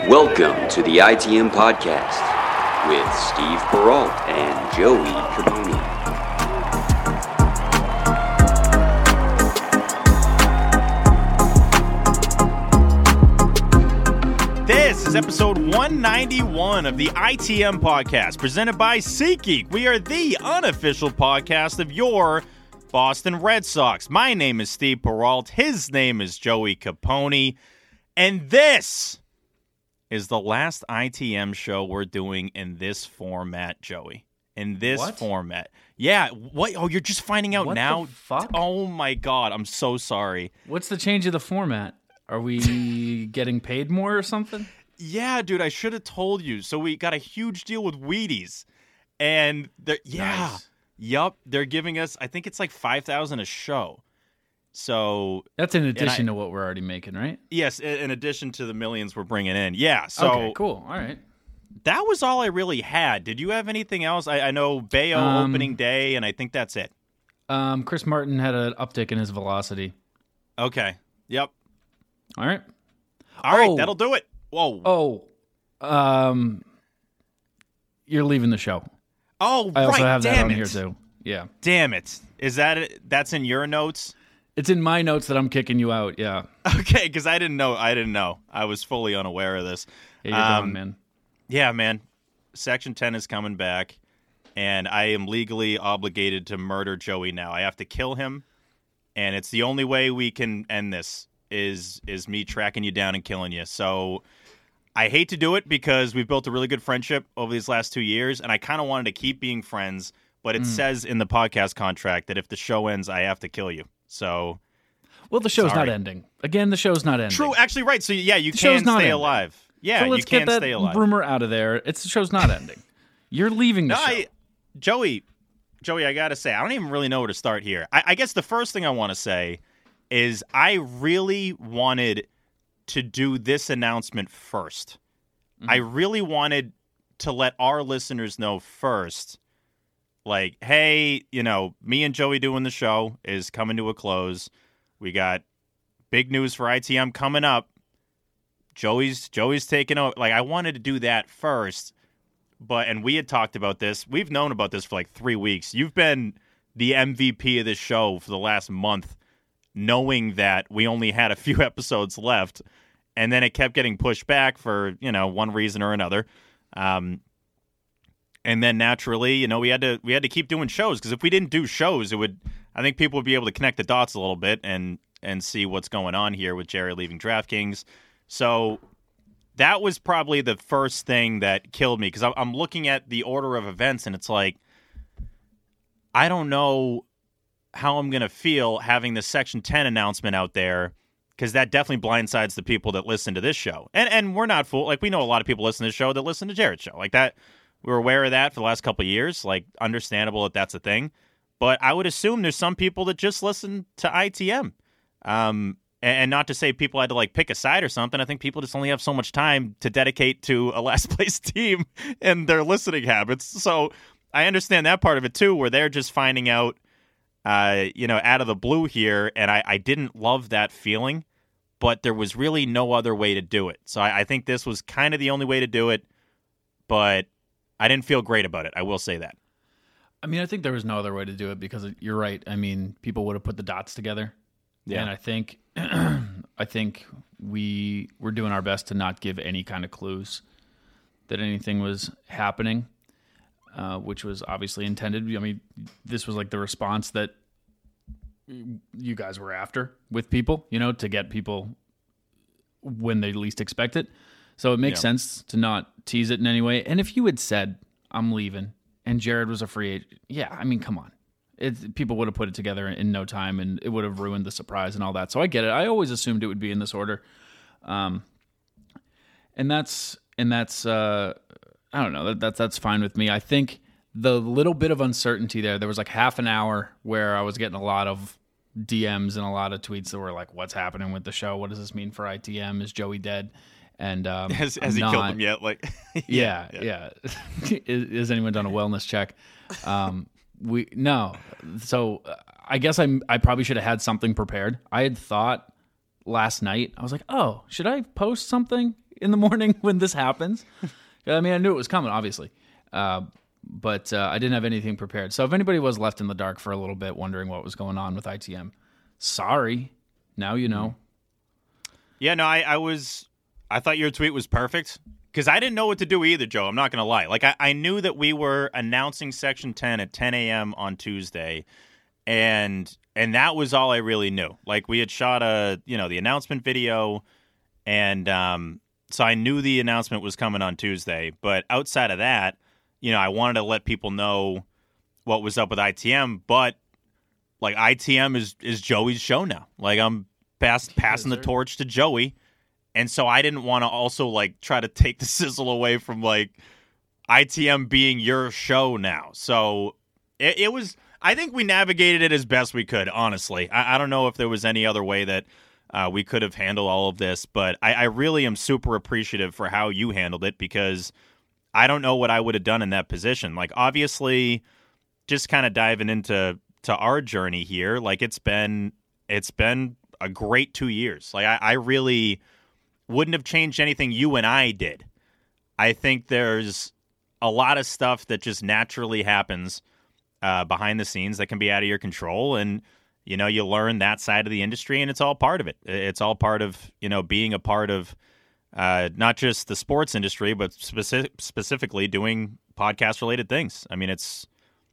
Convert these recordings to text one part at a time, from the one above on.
Welcome to the ITM Podcast with Steve Peralt and Joey Caboni. This is episode 191 of the ITM Podcast, presented by SeatGeek. We are the unofficial podcast of your Boston Red Sox. My name is Steve Peralt. His name is Joey Caboni. And this is the last ITM show we're doing in this format, Joey. In this format. Yeah. What? Oh, you're just finding out now? What the fuck? Oh, my God. I'm so sorry. What's the change of the format? Are we getting paid more or something? Yeah, dude, I should have told you. So we got a huge deal with Wheaties. And Nice. Yup, they're giving us, I think it's like $5,000 a show. So That's in addition to what we're already making, right? yes, in addition to the millions we're bringing in. Yeah, so Okay, cool. All right. that was all I really had. Did you have anything else? I know Bayo opening day, and I think that's it. Chris Martin had an uptick in his velocity. Okay. Yep. All right. All right, Oh. that'll do it. Whoa. You're leaving the show. Oh, I also right. have that Damn on it. here too. Yeah. Damn it. Is that it? That's in your notes? It's in my notes that I'm kicking you out. Yeah. Okay, because I didn't know. I was fully unaware of this. Hey, you're going, man. Yeah, man. Section 10 is coming back, and I am legally obligated to murder Joey now. I have to kill him, and it's the only way we can end this is me tracking you down and killing you. So I hate to do it because we've built a really good friendship over these last 2 years, and I kind of wanted to keep being friends, but it says in the podcast contract that if the show ends, I have to kill you. So Well, the show's sorry. not ending. Again, the show's not ending. true, actually, right. So yeah, you The can show's not stay ending. alive. Yeah, So you let's can get that stay alive. rumor out of there. The show's not ending. You're leaving the show. Joey, I gotta say, I don't even really know where to start here. I guess the first thing I want to say is I really wanted to do this announcement first. I really wanted to let our listeners know first, like, hey, me and Joey doing the show is coming to a close. We got big news for ITM coming up. Joey's taking over. Like, I wanted to do that first, and we had talked about this. We've known about this for like 3 weeks. You've been the MVP of this show for the last month, knowing that we only had a few episodes left, and then it kept getting pushed back for one reason or another. And then naturally, we had to keep doing shows, because if we didn't do shows, I think people would be able to connect the dots a little bit and see what's going on here with Jerry leaving DraftKings. So that was probably the first thing that killed me, because I'm looking at the order of events, and it's like, I don't know how I'm going to feel having the Section 10 announcement out there, because that definitely blindsides the people that listen to this show. And we're not fool. Like, we know a lot of people listen to this show that listen to Jared's show. Like that, we're aware of that for the last couple of years. Like, understandable that that's a thing. But I would assume there's some people that just listen to ITM. And not to say people had to like pick a side or something. I think people just only have so much time to dedicate to a last place team and their listening habits. So I understand that part of it too, where they're just finding out, out of the blue here. And I didn't love that feeling, but there was really no other way to do it. So I think this was kind of the only way to do it, but I didn't feel great about it. I will say that. I mean, I think there was no other way to do it, because you're right. I mean, people would have put the dots together. Yeah. And I think we were doing our best to not give any kind of clues that anything was happening, which was obviously intended. I mean, this was like the response that you guys were after with people, to get people when they least expect it. So it makes sense to not tease it in any way. And if you had said, I'm leaving, and Jared was a free agent, yeah, I mean, come on. People would have put it together in no time, and it would have ruined the surprise and all that. So I get it. I always assumed it would be in this order, and that's I don't know. That's fine with me. I think the little bit of uncertainty there was like half an hour where I was getting a lot of DMs and a lot of tweets that were like, "What's happening with the show? What does this mean for ITM? Is Joey dead?" And Has he killed him yet? Like, yeah. Has anyone done a wellness check? No. So I guess I probably should have had something prepared. I had thought last night, I was like, oh, should I post something in the morning when this happens. I mean, I knew it was coming, obviously. But I didn't have anything prepared. So if anybody was left in the dark for a little bit wondering what was going on with ITM, sorry. Now you know. Yeah, no, I thought your tweet was perfect because I didn't know what to do either, Joe. I'm not going to lie. Like, I knew that we were announcing Section 10 at 10 a.m. on Tuesday, and that was all I really knew. Like, we had shot the announcement video, and so I knew the announcement was coming on Tuesday. But outside of that, I wanted to let people know what was up with ITM, but like ITM is Joey's show now. Like I'm passing the torch to Joey, and so I didn't want to also like try to take the sizzle away from like ITM being your show now. So it was. I think we navigated it as best we could. Honestly, I don't know if there was any other way that we could have handled all of this, but I really am super appreciative for how you handled it because I don't know what I would have done in that position. Like, obviously, just kind of diving into our journey here, like it's been a great 2 years. Like, I really wouldn't have changed anything you and I did. I think there's a lot of stuff that just naturally happens behind the scenes that can be out of your control, and you learn that side of the industry, and it's all part of it. It's all part of being a part of. Not just the sports industry, but specifically doing podcast-related things. I mean, it's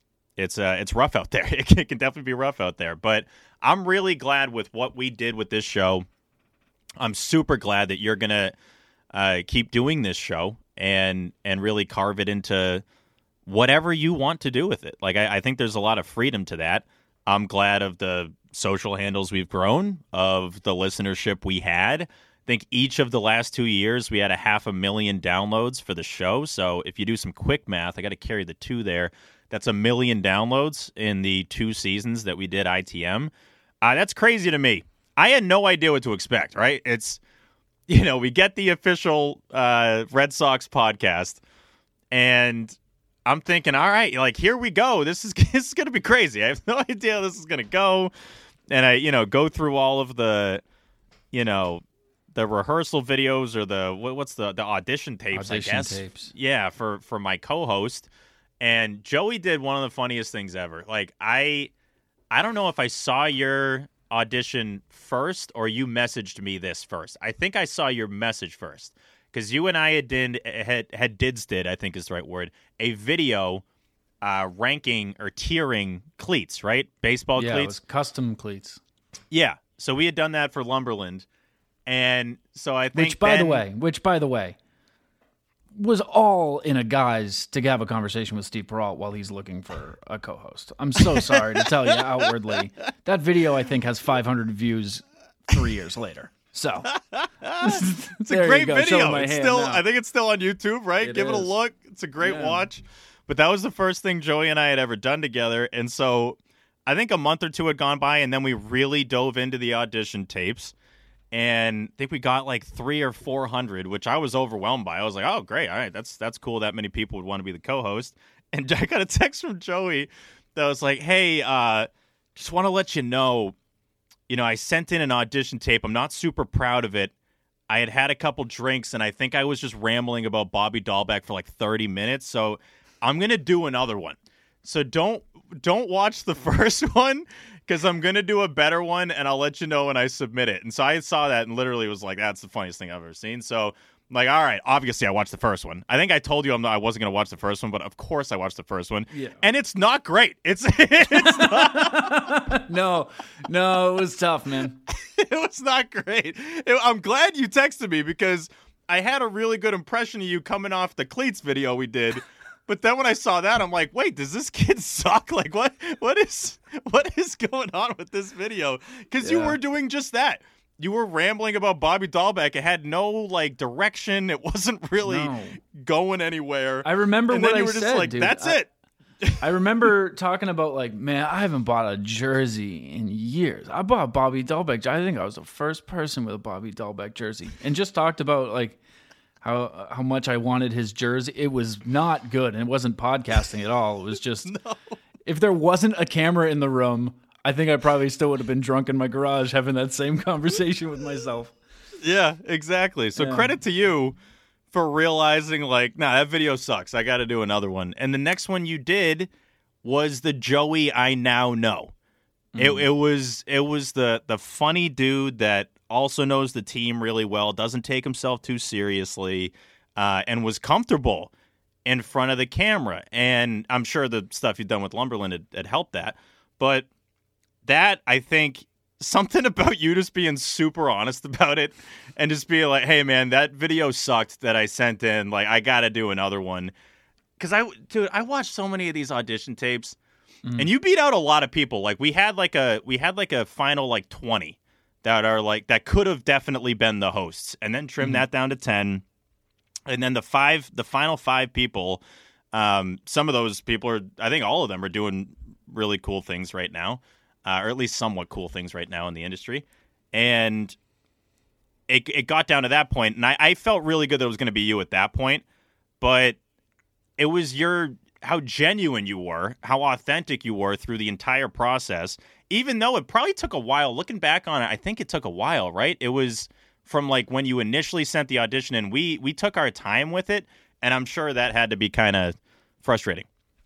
rough out there. It can definitely be rough out there. But I'm really glad with what we did with this show. I'm super glad that you're gonna keep doing this show and really carve it into whatever you want to do with it. Like I think there's a lot of freedom to that. I'm glad of the social handles we've grown, of the listenership we had. I think each of the last 2 years we had 500,000 downloads for the show. So if you do some quick math, I got to carry the 2 there. That's 1 million downloads in the 2 seasons that we did ITM. That's crazy to me. I had no idea what to expect, right? It's, we get the official Red Sox podcast, and I'm thinking, all right, like, here we go. This is going to be crazy. I have no idea how this is going to go. And I, go through all of the, the rehearsal videos or what's the audition tapes, I guess. Tapes. Yeah, for my co-host. And Joey did one of the funniest things ever. Like, I don't know if I saw your audition first or you messaged me this first. I think I saw your message first because you and I had did, I think is the right word, a video ranking or tiering cleats, right? Baseball cleats. Yeah, it was custom cleats. Yeah, so we had done that for Lumberland. And so I think Which, by the way, was all in a guise to have a conversation with Steve Perrault while he's looking for a co-host. I'm so sorry to tell you outwardly. That video, I think, has 500 views 3 years later. So it's a great video. I think it's still on YouTube, right? Give it a look. It's a great watch. But that was the first thing Joey and I had ever done together. And so I think a month or two had gone by, and then we really dove into the audition tapes. And I think we got like 300 or 400, which I was overwhelmed by. I was like, oh, great. All right, that's cool. That many people would want to be the co-host. And I got a text from Joey that was like, hey, just want to let you know, I sent in an audition tape. I'm not super proud of it. I had a couple drinks, and I think I was just rambling about Bobby Dahlbeck for like 30 minutes. So I'm going to do another one. So don't watch the first one because I'm going to do a better one, and I'll let you know when I submit it. And so I saw that and literally was like, that's the funniest thing I've ever seen. So I'm like, all right, obviously I watched the first one. I think I told you I wasn't going to watch the first one, but of course I watched the first one. Yeah. And it's not great. It's not. No, it was tough, man. It was not great. I'm glad you texted me because I had a really good impression of you coming off the cleats video we did. But then when I saw that, I'm like, wait, does this kid suck? Like, what is going on with this video? Because you were doing just that. You were rambling about Bobby Dahlbeck. It had no, like, direction. It wasn't really going anywhere. I remember and what then you I were said, just like, dude. that's it. I remember talking about, like, man, I haven't bought a jersey in years. I bought Bobby Dahlbeck. I think I was the first person with a Bobby Dahlbeck jersey. And just talked about, like, how much I wanted his jersey. It was not good, and it wasn't podcasting at all. It was just, if there wasn't a camera in the room, I think I probably still would have been drunk in my garage having that same conversation with myself. Yeah, exactly. So credit to you for realizing, like, nah, that video sucks. I got to do another one. And the next one you did was the Joey I Now Know. It was the funny dude that also knows the team really well, doesn't take himself too seriously, and was comfortable in front of the camera. And I'm sure the stuff you've done with Lumberland had helped that. But that, I think, something about you just being super honest about it and just being like, hey, man, that video sucked that I sent in. Like, I got to do another one. Because, I watched so many of these audition tapes, and you beat out a lot of people. Like, we had like a final, like, 20 that are, like, that could have definitely been the hosts, and then trim that down to 10. And then the final 5 people, some of those people are, I think all of them are doing really cool things right now. Or at least somewhat cool things right now in the industry. And it got down to that point, and I felt really good that it was going to be you at that point. But it was how genuine you were, how authentic you were through the entire process, even though it probably took a while. Looking back on it, I think it took a while, right? It was from like when you initially sent the audition, and we took our time with it, and I'm sure that had to be kind of frustrating.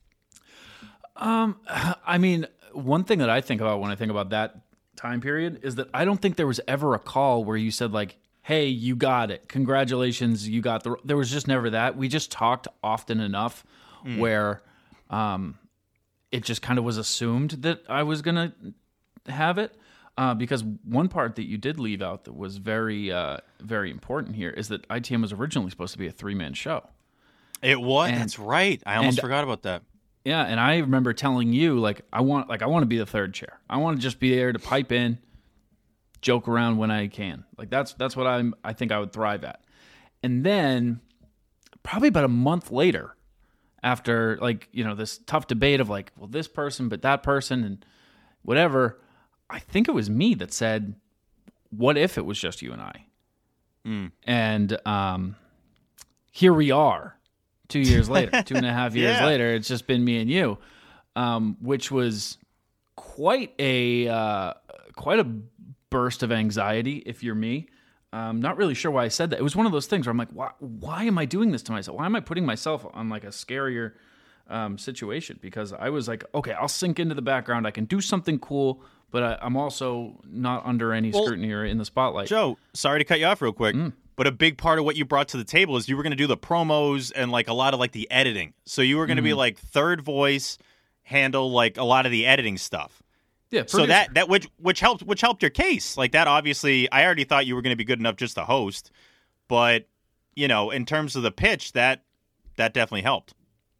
I mean, one thing that I think about when I think about that time period is that I don't think there was ever a call where you said like, hey, you got it. Congratulations, you got there was just never that. We just talked often enough where it just kind of was assumed that I was going to have it. Because one part that you did leave out that was very, very important here is that ITM was originally supposed to be a 3-man show. It was. That's right. I almost forgot about that. Yeah, and I remember telling you, I want to be the third chair. I want to just be there to pipe in, joke around when I can. Like that's what I think I would thrive at. And then probably about a month later, after this tough debate of like, well, this person, but that person, and whatever, I think it was me that said, what if it was just you and I? And here we are. 2 years later, 2.5 years later, it's just been me and you, which was quite a burst of anxiety if you're me. Not really sure why I said that. It was one of those things where I'm like, why am I doing this to myself? Why am I putting myself on like a scarier situation? Because I was like, okay, I'll sink into the background. I can do something cool, but I'm also not under any scrutiny or in the spotlight. Joe, sorry to cut you off real quick. But a big part of what you brought to the table is you were going to do the promos and like a lot of like the editing. So you were going to be like third voice, handle like a lot of the editing stuff. Yeah. So that which helped your case. Like that, obviously, I already thought you were going to be good enough just to host, but in terms of the pitch, that definitely helped.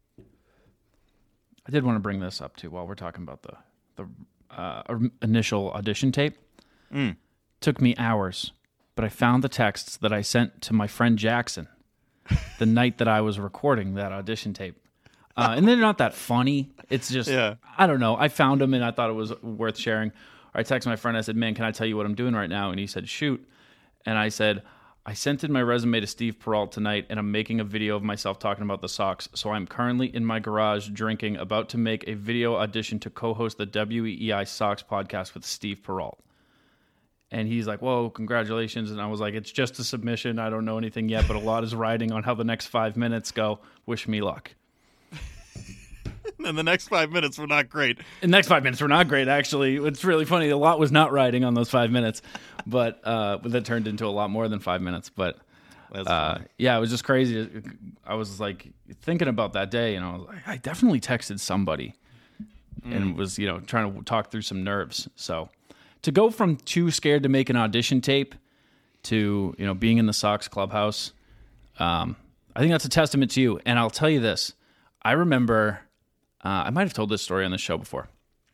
I did want to bring this up too while we're talking about the initial audition tape. Took me hours. But I found the texts that I sent to my friend Jackson the night that I was recording that audition tape. And they're not that funny. It's just, I don't know. I found them and I thought it was worth sharing. I texted my friend. I said, man, can I tell you what I'm doing right now? And he said, shoot. And I said, I sent in my resume to Steve Peralt tonight, and I'm making a video of myself talking about the Sox. So I'm currently in my garage drinking, about to make a video audition to co-host the WEEI Sox podcast with Steve Peralt. And he's like, whoa, congratulations. And I was like, it's just a submission. I don't know anything yet, but a lot is riding on how the next 5 minutes go. Wish me luck. And the next 5 minutes were not great. The next 5 minutes were not great, actually. It's really funny. A lot was not riding on those 5 minutes, but that turned into a lot more than 5 minutes. But yeah, it was just crazy. I was like thinking about that day, and I was like, I definitely texted somebody and was, trying to talk through some nerves. So to go from too scared to make an audition tape to, being in the Sox clubhouse, I think that's a testament to you. And I'll tell you this. I remember, I might have told this story on the show before.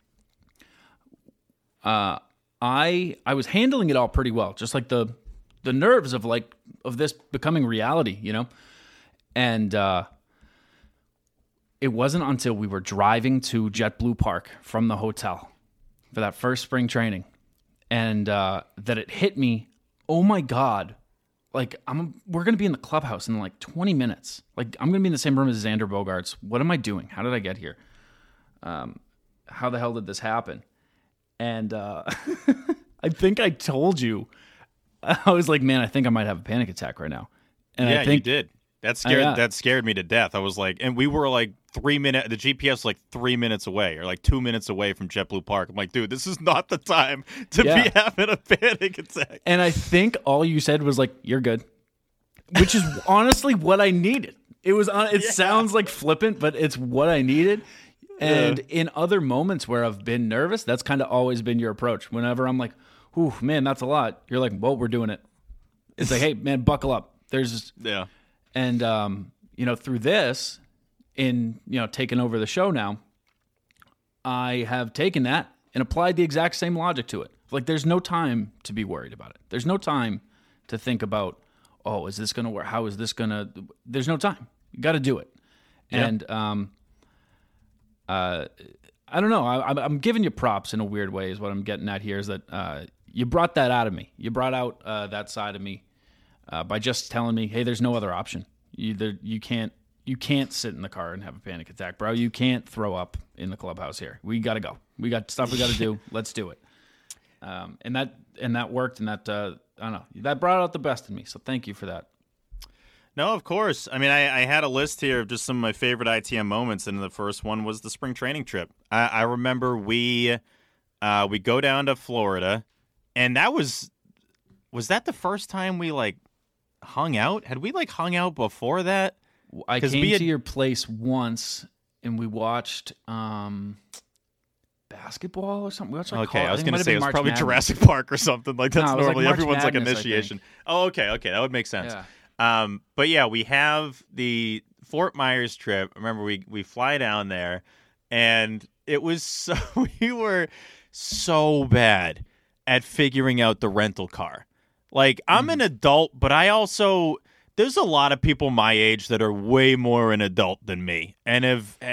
I was handling it all pretty well, just like the nerves of this becoming reality, And it wasn't until we were driving to JetBlue Park from the hotel for that first spring training, and that it hit me, oh my God, we're going to be in the clubhouse in 20 minutes. I'm going to be in the same room as Xander Bogaerts. What am I doing? How did I get here? How the hell did this happen? And I think I told you I was like, man, I think I might have a panic attack right now. And yeah, I think you did. That scared me to death. I was like, and we were like 3 minutes. The GPS was like 3 minutes away, or like 2 minutes away from JetBlue Park. I'm like, dude, this is not the time to be having a panic attack. And I think all you said was like, "You're good," which is honestly what I needed. It was. It sounds like flippant, but it's what I needed. And in other moments where I've been nervous, that's kind of always been your approach. Whenever I'm like, "Ooh, man, that's a lot," you're like, "Well, we're doing it." It's like, "Hey, man, buckle up." There's And, through this, in, taking over the show now, I have taken that and applied the exact same logic to it. Like, there's no time to be worried about it. There's no time to think about, oh, is this going to work? How is this going to... There's no time. You got to do it. Yep. And I don't know. I'm giving you props in a weird way is what I'm getting at here, is that you brought that out of me. You brought out that side of me. By just telling me, hey, there's no other option. You can't sit in the car and have a panic attack, bro. You can't throw up in the clubhouse here. We got to go. We got stuff we got to do. Let's do it. And that worked, and that I don't know. That brought out the best in me. So thank you for that. No, of course. I mean, I had a list here of just some of my favorite ITM moments, and the first one was the spring training trip. I remember we go down to Florida, and that was that the first time we hung out? Had we hung out before that? I came to your place once and we watched basketball or something. Okay, I was going to say it was probably Jurassic Park or something. Like that's normally everyone's Madness, initiation. Oh, okay, that would make sense. Yeah. But yeah, we have the Fort Myers trip. Remember, we fly down there, and it was we were so bad at figuring out the rental car. Like, I'm an adult, but there's a lot of people my age that are way more an adult than me and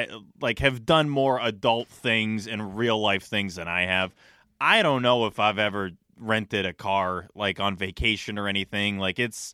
have done more adult things and real life things than I have. I don't know if I've ever rented a car, on vacation or anything. Like, it's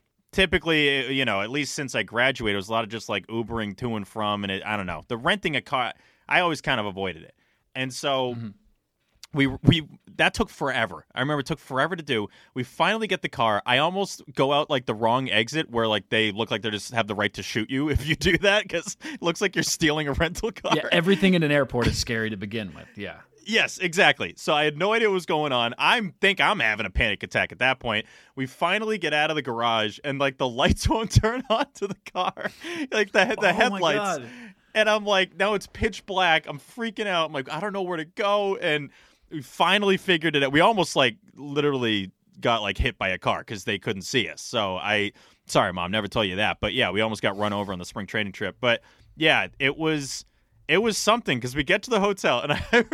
typically, at least since I graduated, it was a lot of just, Ubering to and from, and I don't know. The renting a car, I always kind of avoided it. And so... Mm-hmm. We that took forever. I remember it took forever to do. We finally get the car. I almost go out the wrong exit where they look like they just have the right to shoot you if you do that, because it looks like you're stealing a rental car. Yeah, everything in an airport is scary to begin with. Yeah. Yes, exactly. So I had no idea what was going on. I think I'm having a panic attack at that point. We finally get out of the garage, and the lights won't turn on to the car, the headlights. My God. And I'm like, now it's pitch black. I'm freaking out. I'm like, I don't know where to go, and we finally figured it out. We almost literally got hit by a car because they couldn't see us. So sorry, Mom, never tell you that. But yeah, we almost got run over on the spring training trip. But yeah, it was something, because we get to the hotel, and I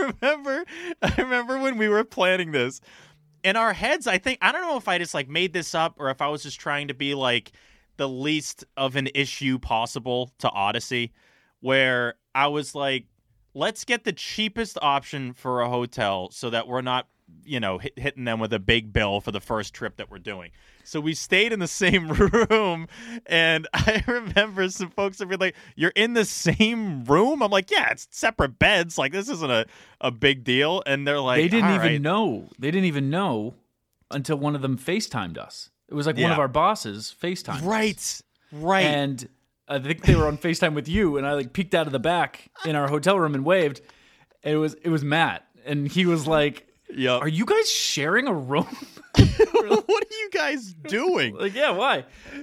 remember when we were planning this in our heads. I don't know if I just made this up or if I was just trying to be the least of an issue possible to Odyssey, where I was like, let's get the cheapest option for a hotel so that we're not, hitting them with a big bill for the first trip that we're doing. So we stayed in the same room, and I remember some folks would be like, you're in the same room? I'm like, yeah, it's separate beds. This isn't a big deal. And they're like, they didn't even know. They didn't even know until one of them FaceTimed us. It was one of our bosses FaceTimed us. Right. And I think they were on FaceTime with you, and I peeked out of the back in our hotel room and waved. And it was Matt, and he was like, "Yep. Are you guys sharing a room? What are you guys doing?" Yeah, why?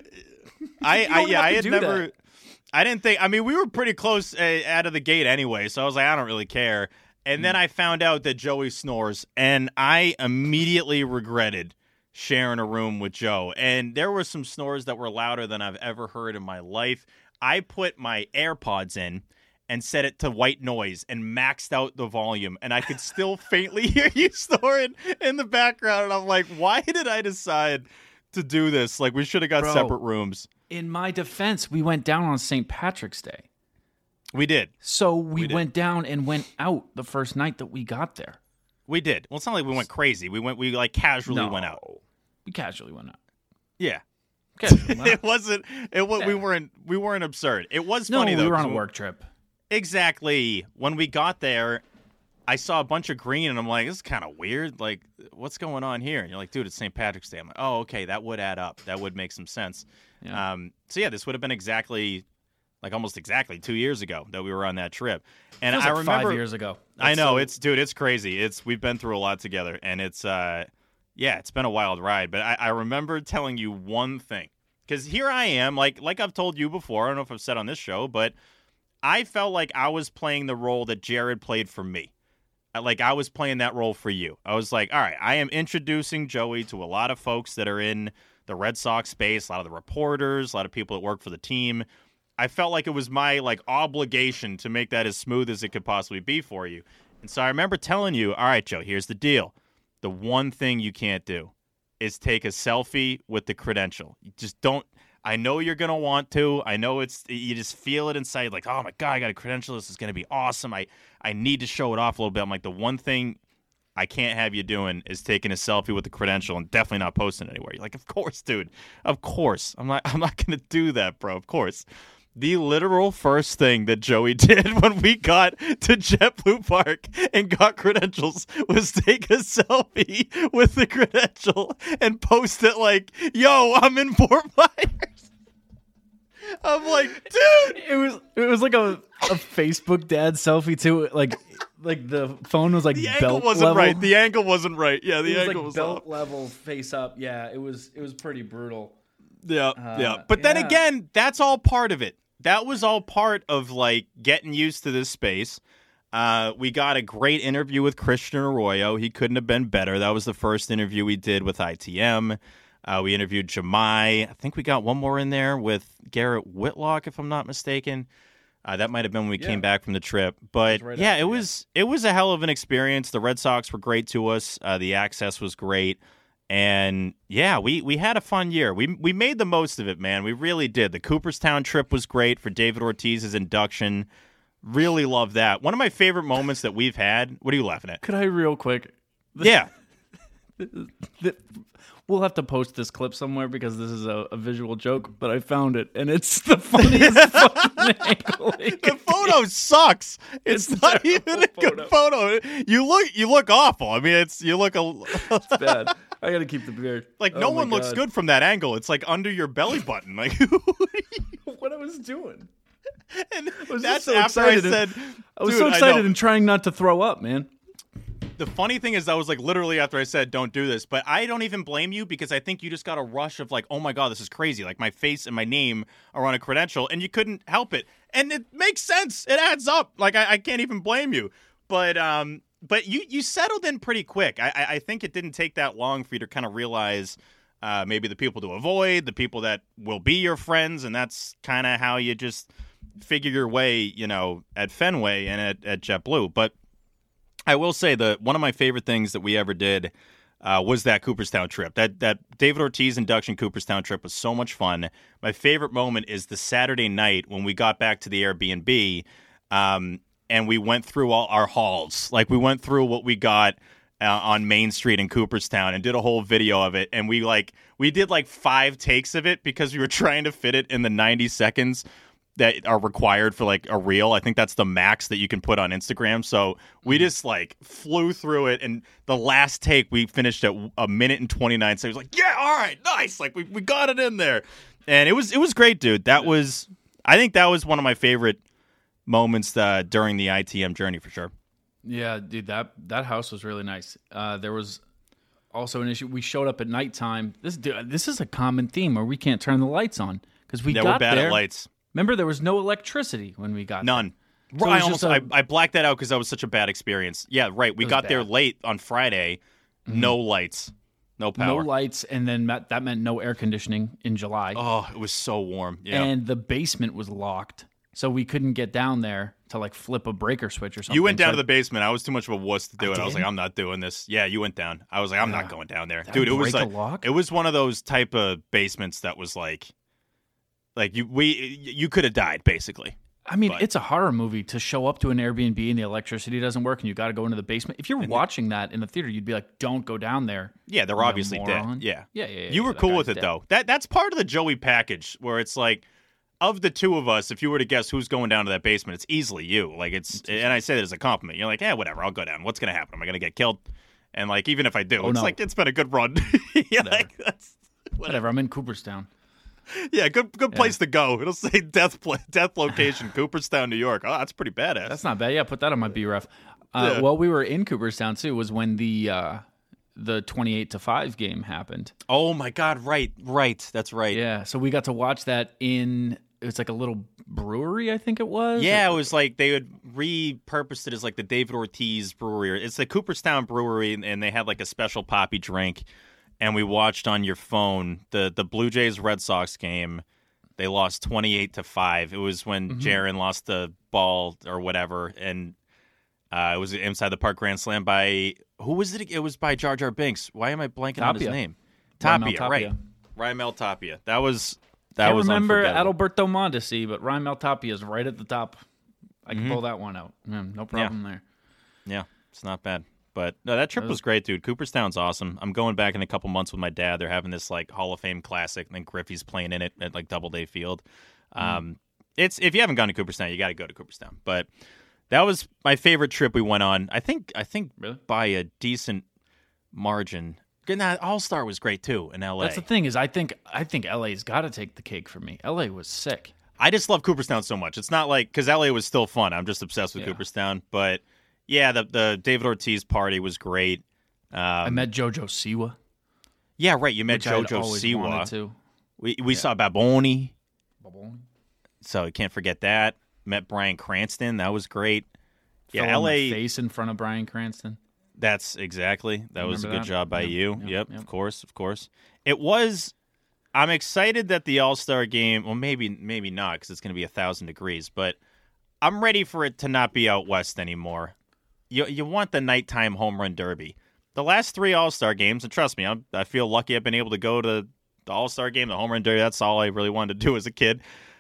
I didn't think. I mean, we were pretty close out of the gate anyway, so I was like, I don't really care. And then I found out that Joey snores, and I immediately regretted sharing a room with Joe. And there were some snores that were louder than I've ever heard in my life. I put my AirPods in and set it to white noise and maxed out the volume, and I could still faintly hear you snoring in the background. And I'm like, why did I decide to do this? We should have got separate rooms. In my defense, we went down on St. Patrick's Day. We did. So we went down and went out the first night that we got there. We did. Well, it's not like we went crazy. We casually went out. We casually went out. Yeah. Casually it wasn't. We weren't absurd. It was funny though. We were on a work trip. Exactly. When we got there, I saw a bunch of green, and I'm like, this is kind of weird. Like, what's going on here? And you're like, dude, it's St. Patrick's Day. I'm like, oh, okay, that would add up. That would make some sense. Yeah. So yeah, this would have been almost exactly 2 years ago that we were on that trip. And Feels I like remember 5 years ago. I know That's it's crazy. We've been through a lot together, and it's been a wild ride. But I remember telling you one thing, because here I am, like I've told you before. I don't know if I've said on this show, but I felt like I was playing the role that Jared played for me. Like I was playing that role for you. I was like, all right, I am introducing Joey to a lot of folks that are in the Red Sox space, a lot of the reporters, a lot of people that work for the team. I felt like it was my obligation to make that as smooth as it could possibly be for you. And so I remember telling you, all right, Joe, here's the deal. The one thing you can't do is take a selfie with the credential. You just don't. I know you're going to want to. I know you just feel it inside. Like, oh, my God, I got a credential. This is going to be awesome. I need to show it off a little bit. I'm like, the one thing I can't have you doing is taking a selfie with the credential and definitely not posting it anywhere. You're like, of course, dude. Of course. I'm not going to do that, bro. Of course. The literal first thing that Joey did when we got to JetBlue Park and got credentials was take a selfie with the credential and post it like, yo, I'm in Fort Myers. I'm like, dude. It was like a Facebook dad selfie too. Like the phone was like the belt angle wasn't level. right. The angle wasn't right. Yeah, the angle was belt off. level, face up. Yeah, it was pretty brutal. Yeah. But then again, that's all part of it. That was all part of getting used to this space. We got a great interview with Christian Arroyo. He couldn't have been better. That was the first interview we did with ITM. We interviewed Jemai. I think we got one more in there with Garrett Whitlock, if I'm not mistaken. That might have been when we came back from the trip. But it was a hell of an experience. The Red Sox were great to us. The access was great. And yeah, we had a fun year. We made the most of it, man. We really did. The Cooperstown trip was great for David Ortiz's induction. Really love that. One of my favorite moments that we've had. What are you laughing at? Could I real quick? Yeah. We'll have to post this clip somewhere because this is a visual joke, but I found it, and it's the funniest fucking angle. The photo sucks. It's not even a good photo. You look awful. I mean, you look it's bad. I got to keep the beard. No one looks good from that angle. It's like under your belly button. Like what I was doing. And I was that's so after excited. I was so excited and trying not to throw up, man. The funny thing is that was literally after I said don't do this, but I don't even blame you because I think you just got a rush of oh my God, this is crazy. My face and my name are on a credential and you couldn't help it. And it makes sense. It adds up. I can't even blame you. But you settled in pretty quick. I think it didn't take that long for you to kind of realize maybe the people to avoid, the people that will be your friends, and that's kind of how you just figure your way, at Fenway and at JetBlue. But I will say that one of my favorite things that we ever did was that Cooperstown trip. That David Ortiz induction Cooperstown trip was so much fun. My favorite moment is the Saturday night when we got back to the Airbnb and we went through all our hauls. We went through what we got on Main Street in Cooperstown and did a whole video of it. And we did 5 takes of it because we were trying to fit it in the 90 seconds that are required for a reel. I think that's the max that you can put on Instagram. So we just flew through it, and the last take we finished at 1:29 seconds. So it was yeah, all right, nice. We got it in there, and it was great, dude. I think that was one of my favorite moments during the ITM journey for sure. Yeah, dude, that house was really nice. There was also an issue. We showed up at nighttime. This is a common theme where we can't turn the lights on because we're bad at lights. Remember, there was no electricity when we got None. there. So I blacked that out because that was such a bad experience. Yeah, right. We got there late on Friday. Mm-hmm. No lights. No power. No lights, and then that meant no air conditioning in July. Oh, it was so warm. Yeah. And the basement was locked, so we couldn't get down there to flip a breaker switch or something. You went down to the basement. I was too much of a wuss to do it. I was like, I'm not doing this. Yeah, you went down. I was like, I'm not going down there. Dude, it was lock? It was one of those type of basements that was you could have died, basically. I mean, it's a horror movie to show up to an Airbnb and the electricity doesn't work and you got to go into the basement. If you're watching that in the theater, you'd be like, don't go down there. Yeah, they're obviously dead. Yeah. Yeah. You were cool with it, though. That's part of the Joey package where it's of the two of us, if you were to guess who's going down to that basement, it's easily you. Like and I say that as a compliment. You're like, yeah, whatever, I'll go down. What's gonna happen? Am I gonna get killed? And like, even if I do, it's like it's been a good run. Yeah, like, that's whatever. I'm in Cooperstown. Yeah, good place to go. It'll say death location, Cooperstown, New York. Oh, that's pretty badass. That's not bad. Yeah, put that on my BRF. Well, we were in Cooperstown too. Was when the 28-5 game happened. Oh my God! Right. That's right. Yeah, so we got to watch that in. It was like a little brewery, I think it was. Yeah, it was like they had repurposed it as like the David Ortiz Brewery. It's the Cooperstown Brewery, and they had like a special poppy drink. And we watched on your phone the Blue Jays Red Sox game. They lost 28-5. It was when Jaron lost the ball or whatever, and it was inside the park grand slam by who was it? It was by Jar Jar Binks. Why am I blanking on his name? Tapia, right? Raimel Tapia. That was. I remember Adalberto Mondesi, but Raimel Tapia is right at the top. I can pull that one out. No problem there. Yeah, it's not bad. But no, that trip was great, dude. Cooperstown's awesome. I'm going back in a couple months with my dad. They're having this like Hall of Fame classic, and then Griffey's playing in it at like Doubleday Field. It's if you haven't gone to Cooperstown, you got to go to Cooperstown. But that was my favorite trip we went on. I think really? By a decent margin. All-Star was great too in LA. That's the thing is I think LA's got to take the cake for me. LA was sick. I just love Cooperstown so much. It's not like because LA was still fun. I'm just obsessed with Cooperstown. But yeah, the David Ortiz party was great. I met JoJo Siwa. Yeah, right. You met JoJo Siwa. We saw Baboni. So you can't forget that. Met Bryan Cranston. That was great. Yeah, LA face in front of Bryan Cranston. That's exactly. That was a good job by you. Yep, of course. It was. I'm excited that the All-Star game. Well, maybe not because it's going to be 1,000 degrees. But I'm ready for it to not be out west anymore. You want the nighttime home run derby. The last 3 All-Star games, and trust me, I feel lucky I've been able to go to the All-Star game, the home run derby. That's all I really wanted to do as a kid,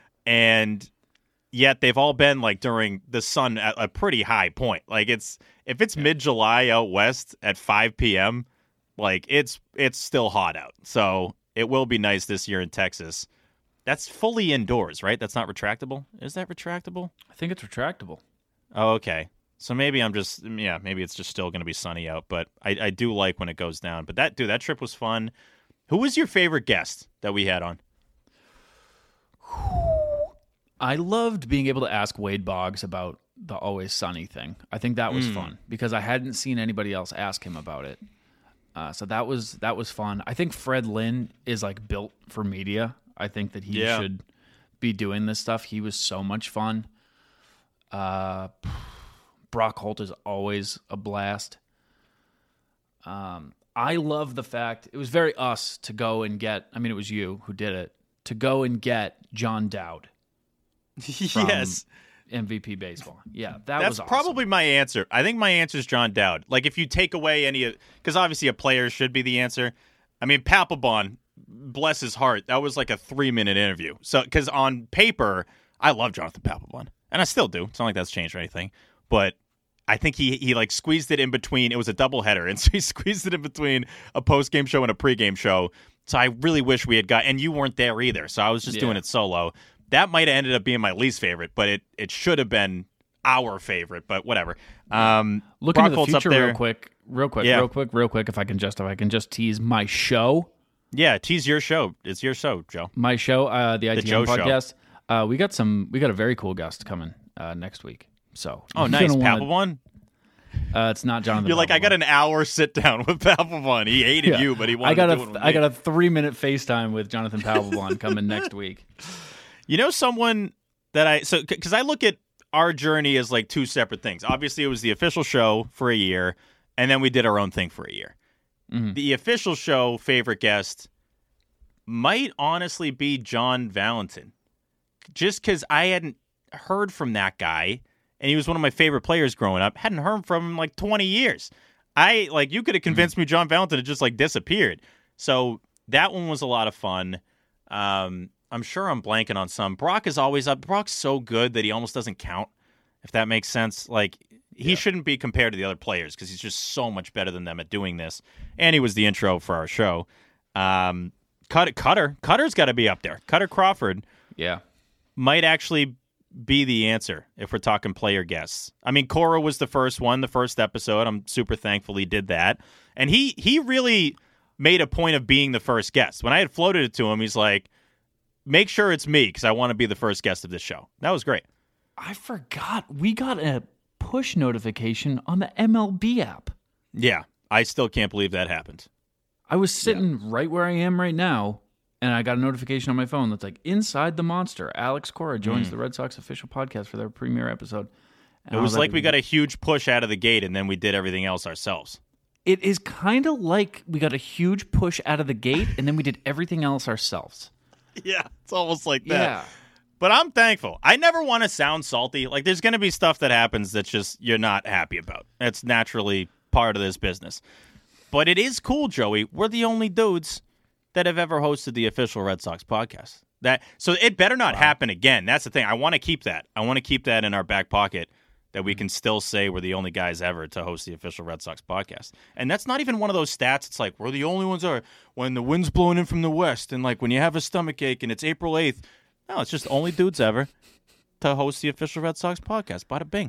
and yet they've all been like during the sun at a pretty high point. Like if it's mid-July out west at 5 p.m., like it's still hot out. So it will be nice this year in Texas. That's fully indoors, right? That's not retractable? Is that retractable? I think it's retractable. Oh, okay. So maybe maybe it's just still going to be sunny out, but I do like when it goes down. But that trip was fun. Who was your favorite guest that we had on? I loved being able to ask Wade Boggs about the Always Sunny thing. I think that was fun because I hadn't seen anybody else ask him about it. So that was fun. I think Fred Lynn is like built for media. I think that he should be doing this stuff. He was so much fun. Brock Holt is always a blast. I love the fact it was very us to go and get. I mean, it was you who did it to go and get John Dowd. Yes, MVP baseball. Yeah, that's awesome. Probably my answer. I think my answer is John Dowd. Like if you take away any, because obviously a player should be the answer. I mean, Papelbon, bless his heart, that was like a 3-minute interview. So because on paper, I love Jonathan Papelbon, and I still do. It's not like that's changed or anything, but I think he like squeezed it in between. It was a doubleheader, and so he squeezed it in between a post-game show and a pre-game show. So I really wish we had got, and you weren't there either. So I was just doing it solo. That might have ended up being my least favorite, but it should have been our favorite. But whatever. Look into the future real quick. If I can just tease my show. Yeah, tease your show. It's your show, Joe. My show, the ITM podcast. We got a very cool guest coming next week. So nice, Papelbon. It's not Jonathan. You're like, I got an hour sit down with Papelbon. He hated you, but he wanted to do it with me. I got a 3-minute FaceTime with Jonathan Papelbon coming next week. You know, someone that because I look at our journey as like 2 separate things. Obviously, it was the official show for a year, and then we did our own thing for a year. Mm-hmm. The official show favorite guest might honestly be John Valentin, just because I hadn't heard from that guy, and he was one of my favorite players growing up. Hadn't heard from him in like 20 years. You could have convinced me John Valentin had just like disappeared. So that one was a lot of fun. I'm sure I'm blanking on some. Brock is always up. Brock's so good that he almost doesn't count, if that makes sense. Like, he shouldn't be compared to the other players because he's just so much better than them at doing this. And he was the intro for our show. Cutter's got to be up there. Cutter Crawford. Yeah. might actually be the answer if we're talking player guests. I mean, Cora was the first one, the first episode. I'm super thankful he did that. And he really made a point of being the first guest. When I had floated it to him, he's like, make sure it's me because I want to be the first guest of this show. That was great. I forgot. We got a push notification on the MLB app. Yeah, I still can't believe that happened. I was sitting right where I am right now, and I got a notification on my phone that's like, Inside the Monster, Alex Cora joins the Red Sox official podcast for their premiere episode. And it was like we got a huge push out of the gate, and then we did everything else ourselves. It is kind of like we got a huge push out of the gate, and then we did everything else ourselves. Yeah, it's almost like that. Yeah. But I'm thankful. I never want to sound salty. Like, there's going to be stuff that happens that just you're not happy about. That's naturally part of this business. But it is cool, Joey. We're the only dudes that have ever hosted the official Red Sox podcast. So it better not happen again. That's the thing. I want to keep that. I want to keep that in our back pocket, that we can still say we're the only guys ever to host the official Red Sox podcast. And that's not even one of those stats. It's like, we're the only ones are when the wind's blowing in from the west and like when you have a stomach ache and it's April 8th. No, it's just only dudes ever to host the official Red Sox podcast. Bada bing.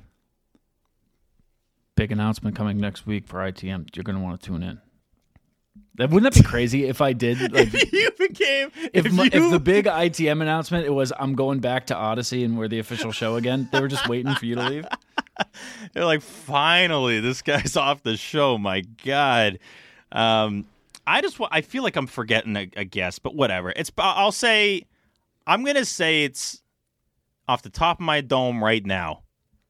Big announcement coming next week for ITM. You're going to want to tune in. Wouldn't that be crazy if I did? Like, if the big ITM announcement, it was I'm going back to Odyssey and we're the official show again. They were just waiting for you to leave. They're like, finally, this guy's off the show. My God. I feel like I'm forgetting a guess, but whatever. I'm going to say it's off the top of my dome right now.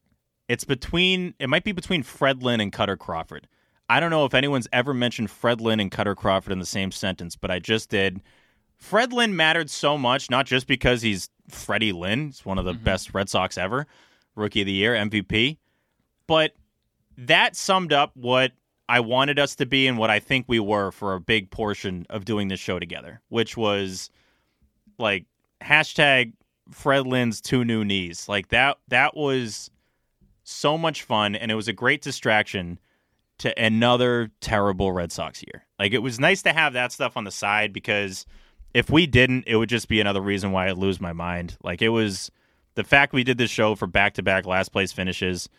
It might be between Fred Lynn and Cutter Crawford. I don't know if anyone's ever mentioned Fred Lynn and Cutter Crawford in the same sentence, but I just did. Fred Lynn mattered so much, not just because he's Freddie Lynn. He's one of the best Red Sox ever. Rookie of the Year, MVP. But that summed up what I wanted us to be and what I think we were for a big portion of doing this show together, which was like hashtag Fred Lynn's 2 new knees. Like that was so much fun, and it was a great distraction to another terrible Red Sox year. Like, it was nice to have that stuff on the side because if we didn't, it would just be another reason why I'd lose my mind. Like, it was the fact we did this show for back-to-back last place finishes.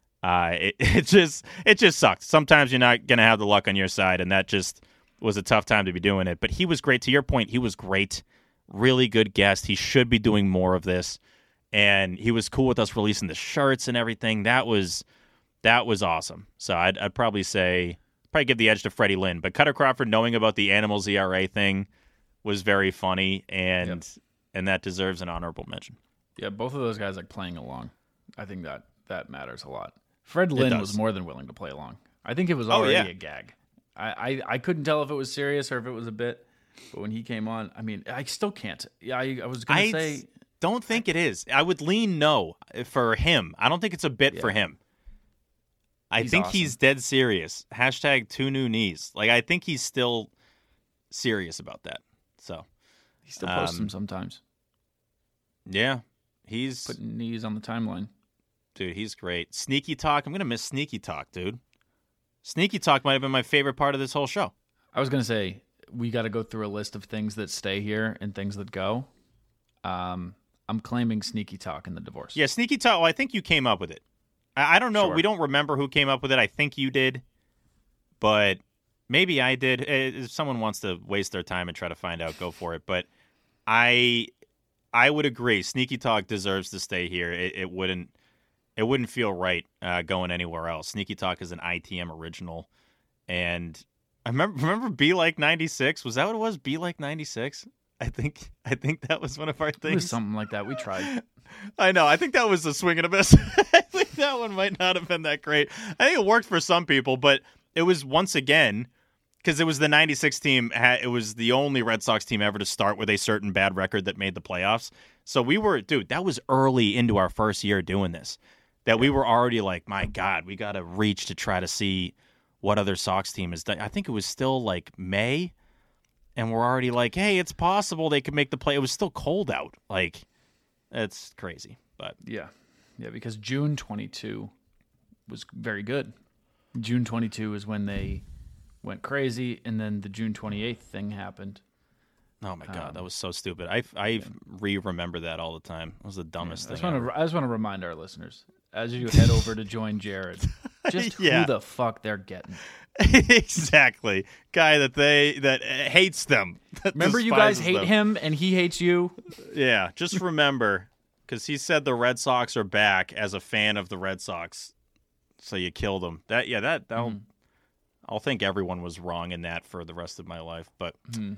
It just sucked. Sometimes you're not going to have the luck on your side, and that just was a tough time to be doing it. But he was great. To your point, he was great. Really good guest. He should be doing more of this. And he was cool with us releasing the shirts and everything. That was awesome. So I'd probably give the edge to Freddie Lynn. But Cutter Crawford, knowing about the Animals ERA thing, was very funny, and that deserves an honorable mention. Yeah, both of those guys like playing along. I think that matters a lot. Fred Lynn was more than willing to play along. I think it was already a gag. I couldn't tell if it was serious or if it was a bit. But when he came on, I mean, I still can't. I was going to say... don't think it is. I would lean no for him. I don't think it's a bit for him. I think awesome. He's dead serious. Hashtag 2 new knees. Like, I think he's still serious about that. So he still posts them sometimes. Yeah. He's putting knees on the timeline. Dude, he's great. Sneaky Talk. I'm going to miss Sneaky Talk, dude. Sneaky Talk might have been my favorite part of this whole show. I was going to say, we got to go through a list of things that stay here and things that go. I'm claiming Sneaky Talk in the divorce. Yeah, Sneaky Talk. Well, I think you came up with it. I don't know. Sure. We don't remember who came up with it. I think you did, but maybe I did. If someone wants to waste their time and try to find out, go for it. But I would agree. Sneaky Talk deserves to stay here. It wouldn't feel right going anywhere else. Sneaky Talk is an ITM original, and I remember Be Like 96. Was that what it was? Be Like 96. I think that was one of our things. It was something like that. We tried. I know. I think that was a swing and a miss. I think that one might not have been that great. I think it worked for some people, but it was once again, because it was the 96 team. It was the only Red Sox team ever to start with a certain bad record that made the playoffs. So that was early into our first year doing this, that we were already like, my God, we got to reach to try to see what other Sox team has done. I think it was still like May, and we're already like, hey, it's possible they could make the play. It was still cold out. Like, it's crazy. But yeah, because June 22 was very good. June 22 is when they went crazy, and then the June 28th thing happened. Oh my god, that was so stupid. I remember that all the time. It was the dumbest thing. I just want to remind our listeners as you head over to join Jared, just who the fuck they're getting. Exactly, guy that hates them. Remember, you guys hate him and he hates you. Yeah, just remember, because he said the Red Sox are back as a fan of the Red Sox, so you killed him. I'll think everyone was wrong in that for the rest of my life, but.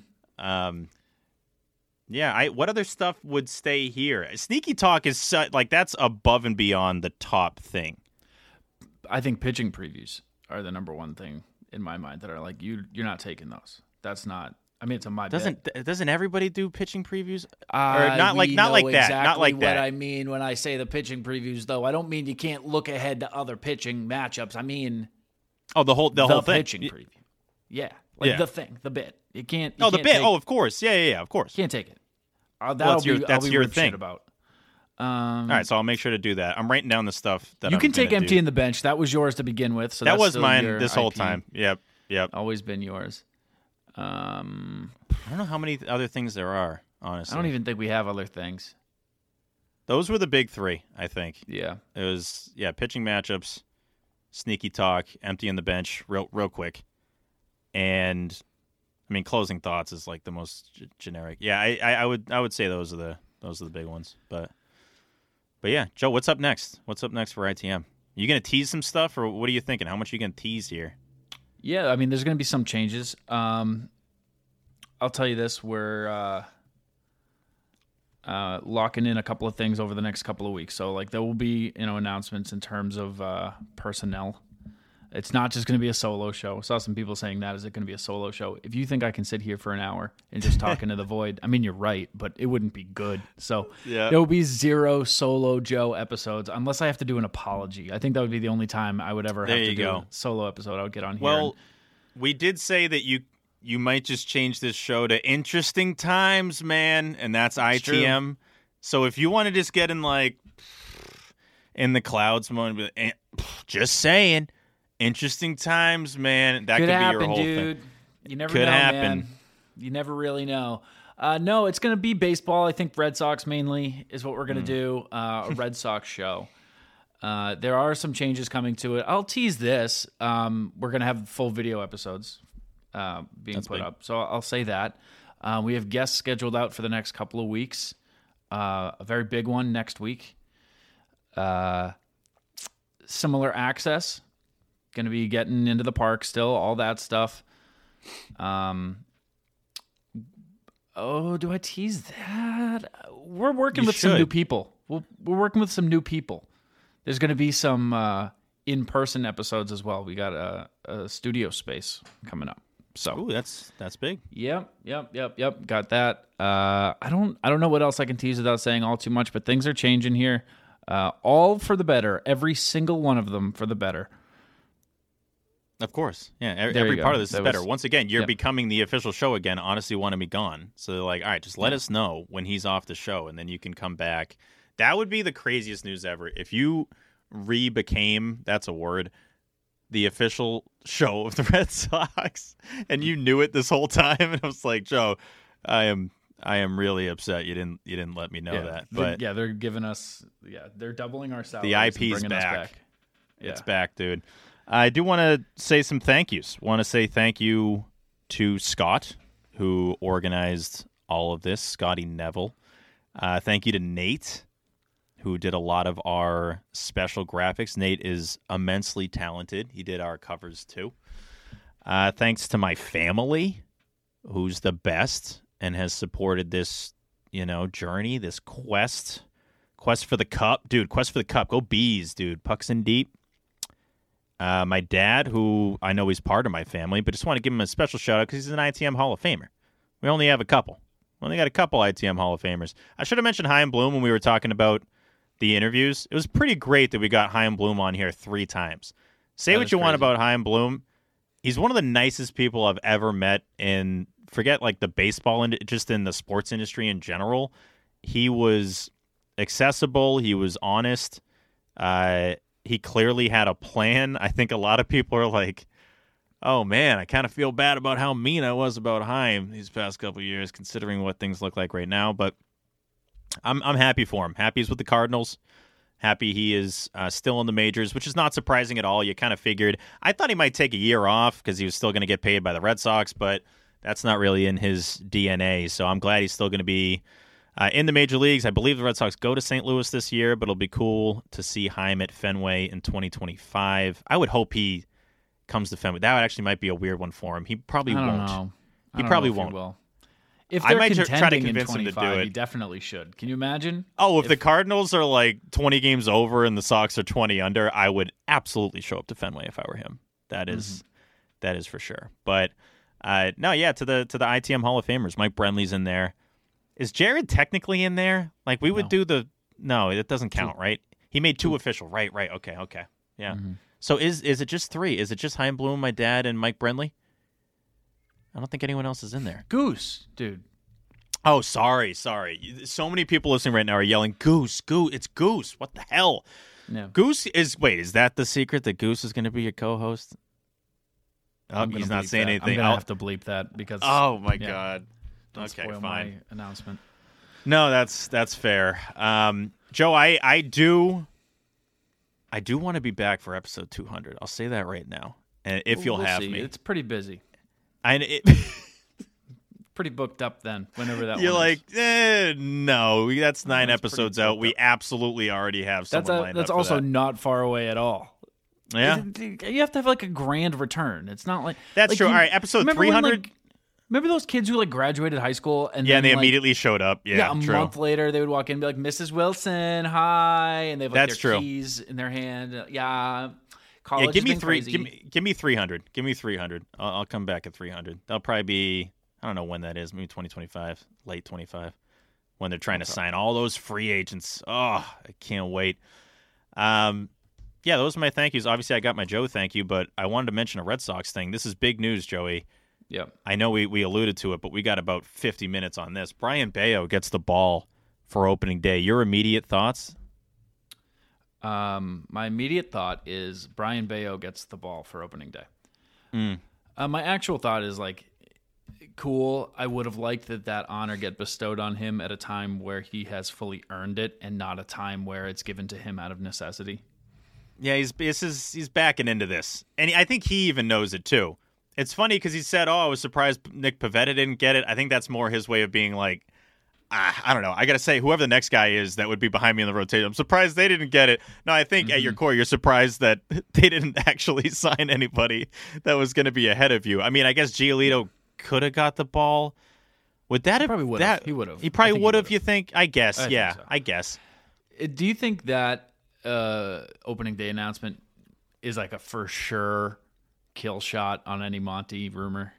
What other stuff would stay here? Sneaky talk is that's above and beyond the top thing. I think pitching previews are the number one thing in my mind that are like you're not taking those. That's not. I mean, it's a my doesn't everybody do pitching previews? Or not like that. Exactly not like what that. I mean when I say the pitching previews, though. I don't mean you can't look ahead to other pitching matchups. I mean, the whole thing. Pitching preview. Yeah, the bit. You can't. The bit. Of course. Yeah. Of course. Can't take it. That's your thing. About. All right, so I'll make sure to do that. I'm writing down the stuff that you can take empty in the bench. That was yours to begin with. So that that's was mine this whole IP. time. Yep. Always been yours. I don't know how many other things there are. Honestly, I don't even think we have other things. Those were the big three, I think. Yeah. It was pitching matchups, sneaky talk, empty in the bench, real quick, and I mean closing thoughts is like the most generic. Yeah, I would say those are the big ones. But yeah, Joe, what's up next? What's up next for ITM? You gonna tease some stuff, or what are you thinking? How much are you gonna tease here? Yeah, I mean, there's going to be some changes. I'll tell you this: we're locking in a couple of things over the next couple of weeks. So, there will be announcements in terms of personnel. It's not just going to be a solo show. I saw some people saying that. Is it going to be a solo show? If you think I can sit here for an hour and just talk into the void, I mean, you're right, but it wouldn't be good. So there will be 0 solo Joe episodes unless I have to do an apology. I think that would be the only time I would ever have to do a solo episode. I would get on here. Well, we did say that you might just change this show to Interesting Times, man, and that's ITM. True. So if you want to just get in the clouds mode, just saying. Interesting times, man. That could be your whole dude. thing. You never could know, happen. man. You never really know. No, it's going to be baseball. I think Red Sox mainly is what we're going to do. A Red Sox show. There are some changes coming to it. I'll tease this. We're going to have full video episodes being put up. So I'll say that. We have guests scheduled out for the next couple of weeks. A very big one next week. Similar access. Going to be getting into the park still, all that stuff. Do I tease that? We're working with some new people. We're working with some new people. There's going to be some in-person episodes as well. We got a studio space coming up. So, ooh, that's big. Yep. Got that. I don't know what else I can tease without saying all too much, but things are changing here. All for the better. Every single one of them for the better. Of course. Yeah, every part of this is better. Once again, you're Yep. becoming the official show again. Honestly, Want to Be Gone. So they're like, all right, just let us know when he's off the show, and then you can come back. That would be the craziest news ever. If you became, that's a word, the official show of the Red Sox, and you knew it this whole time, and I was like, Joe, I am really upset you didn't let me know that. But they're giving us they're doubling our salaries. the and IP's bringing us back. Yeah. It's back, dude. I do want to say some thank yous. Want to say thank you to Scott, who organized all of this, Scotty Neville. Thank you to Nate, who did a lot of our special graphics. Nate is immensely talented. He did our covers, too. Thanks to my family, who's the best and has supported this, journey, this quest for the cup. Dude, quest for the cup. Go Bees, dude. Pucks in deep. My dad, who I know he's part of my family, but just want to give him a special shout out because he's an ITM Hall of Famer. We only have a couple. We only got a couple ITM Hall of Famers. I should have mentioned Chaim Bloom when we were talking about the interviews. It was pretty great that we got Chaim Bloom on here 3 times. Say what you want about Chaim Bloom. He's one of the nicest people I've ever met in, forget the baseball, and just in the sports industry in general. He was accessible. He was honest. He clearly had a plan. I think a lot of people are like, oh man, I kind of feel bad about how mean I was about Heim these past couple of years, considering what things look like right now. But I'm happy for him. Happy he's with the Cardinals. Happy he is still in the majors, which is not surprising at all. You kind of figured. I thought he might take a year off because he was still going to get paid by the Red Sox, but that's not really in his DNA. So I'm glad he's still going to be in the major leagues. I believe the Red Sox go to St. Louis this year, but it'll be cool to see Heim at Fenway in 2025. I would hope he comes to Fenway. That actually might be a weird one for him. He probably won't. He probably won't. If they're I might try to contending in convince him to do 25, it. he definitely should. Can you imagine? Oh, if the Cardinals are like 20 games over and the Sox are 20 under, I would absolutely show up to Fenway if I were him. That is for sure. But to the ITM Hall of Famers, Mike Brenly's in there. Is Jared technically in there? Like we would do no, it doesn't count, right? He made two official. Right. Okay. Yeah. Mm-hmm. So is it just three? Is it just Chaim Bloom, my dad, and Mike Brenly? I don't think anyone else is in there. Goose, dude. Oh, sorry. So many people listening right now are yelling, Goose, it's Goose. What the hell? Yeah. Goose is that the secret that Goose is going to be your co-host? Oh, he's not saying anything. I'm going to have to bleep that because... Oh, my God. Don't okay, spoil fine. my announcement. No, that's fair. Joe, I do want to be back for episode 200. I'll say that right now. And if you'll have see. me. It's pretty busy. Pretty booked up then, whenever that You're one like, is. no, that's 9 That's episodes pretty out. booked We up. absolutely already have someone lined up. That's for also that. not far away at all. Yeah, You have to have like a grand return. It's not like... that's like true. you- All right, episode remember when, 300. remember those kids who like graduated high school and Yeah, then and they like, immediately showed up. Yeah, a true. month later they would walk in and be like, Mrs. Wilson, hi, and they have like That's their true. keys in their hand. Yeah, Yeah, college give me has been three. crazy. Give me 300. Give me 300. I'll come back at 300. That'll probably be, I don't know when that is. Maybe 2025, late 25, when they're trying to sign all those free agents. Oh, I can't wait. Yeah, those are my thank yous. Obviously, I got my Joe thank you, but I wanted to mention a Red Sox thing. This is big news, Joey. Yep. I know we alluded to it, but we got about 50 minutes on this. Brian Bayo gets the ball for opening day. Your immediate thoughts? My immediate thought is Brian Bayo gets the ball for opening day. My actual thought is like, cool. I would have liked that honor get bestowed on him at a time where he has fully earned it and not a time where it's given to him out of necessity. Yeah, he's backing into this, and I think he even knows it too. It's funny because he said, "Oh, I was surprised Nick Pivetta didn't get it." I think that's more his way of being like, I don't know. I got to say, whoever the next guy is that would be behind me in the rotation, I'm surprised they didn't get it. No, I think at your core, you're surprised that they didn't actually sign anybody that was going to be ahead of you. I mean, I guess Giolito could have got the ball. Would that have? Probably would have. He would have. He I probably think he would have. would've. You think? I guess. I think Yeah, so. I guess. Do you think that opening day announcement is like a for sure kill shot on any Monty rumor?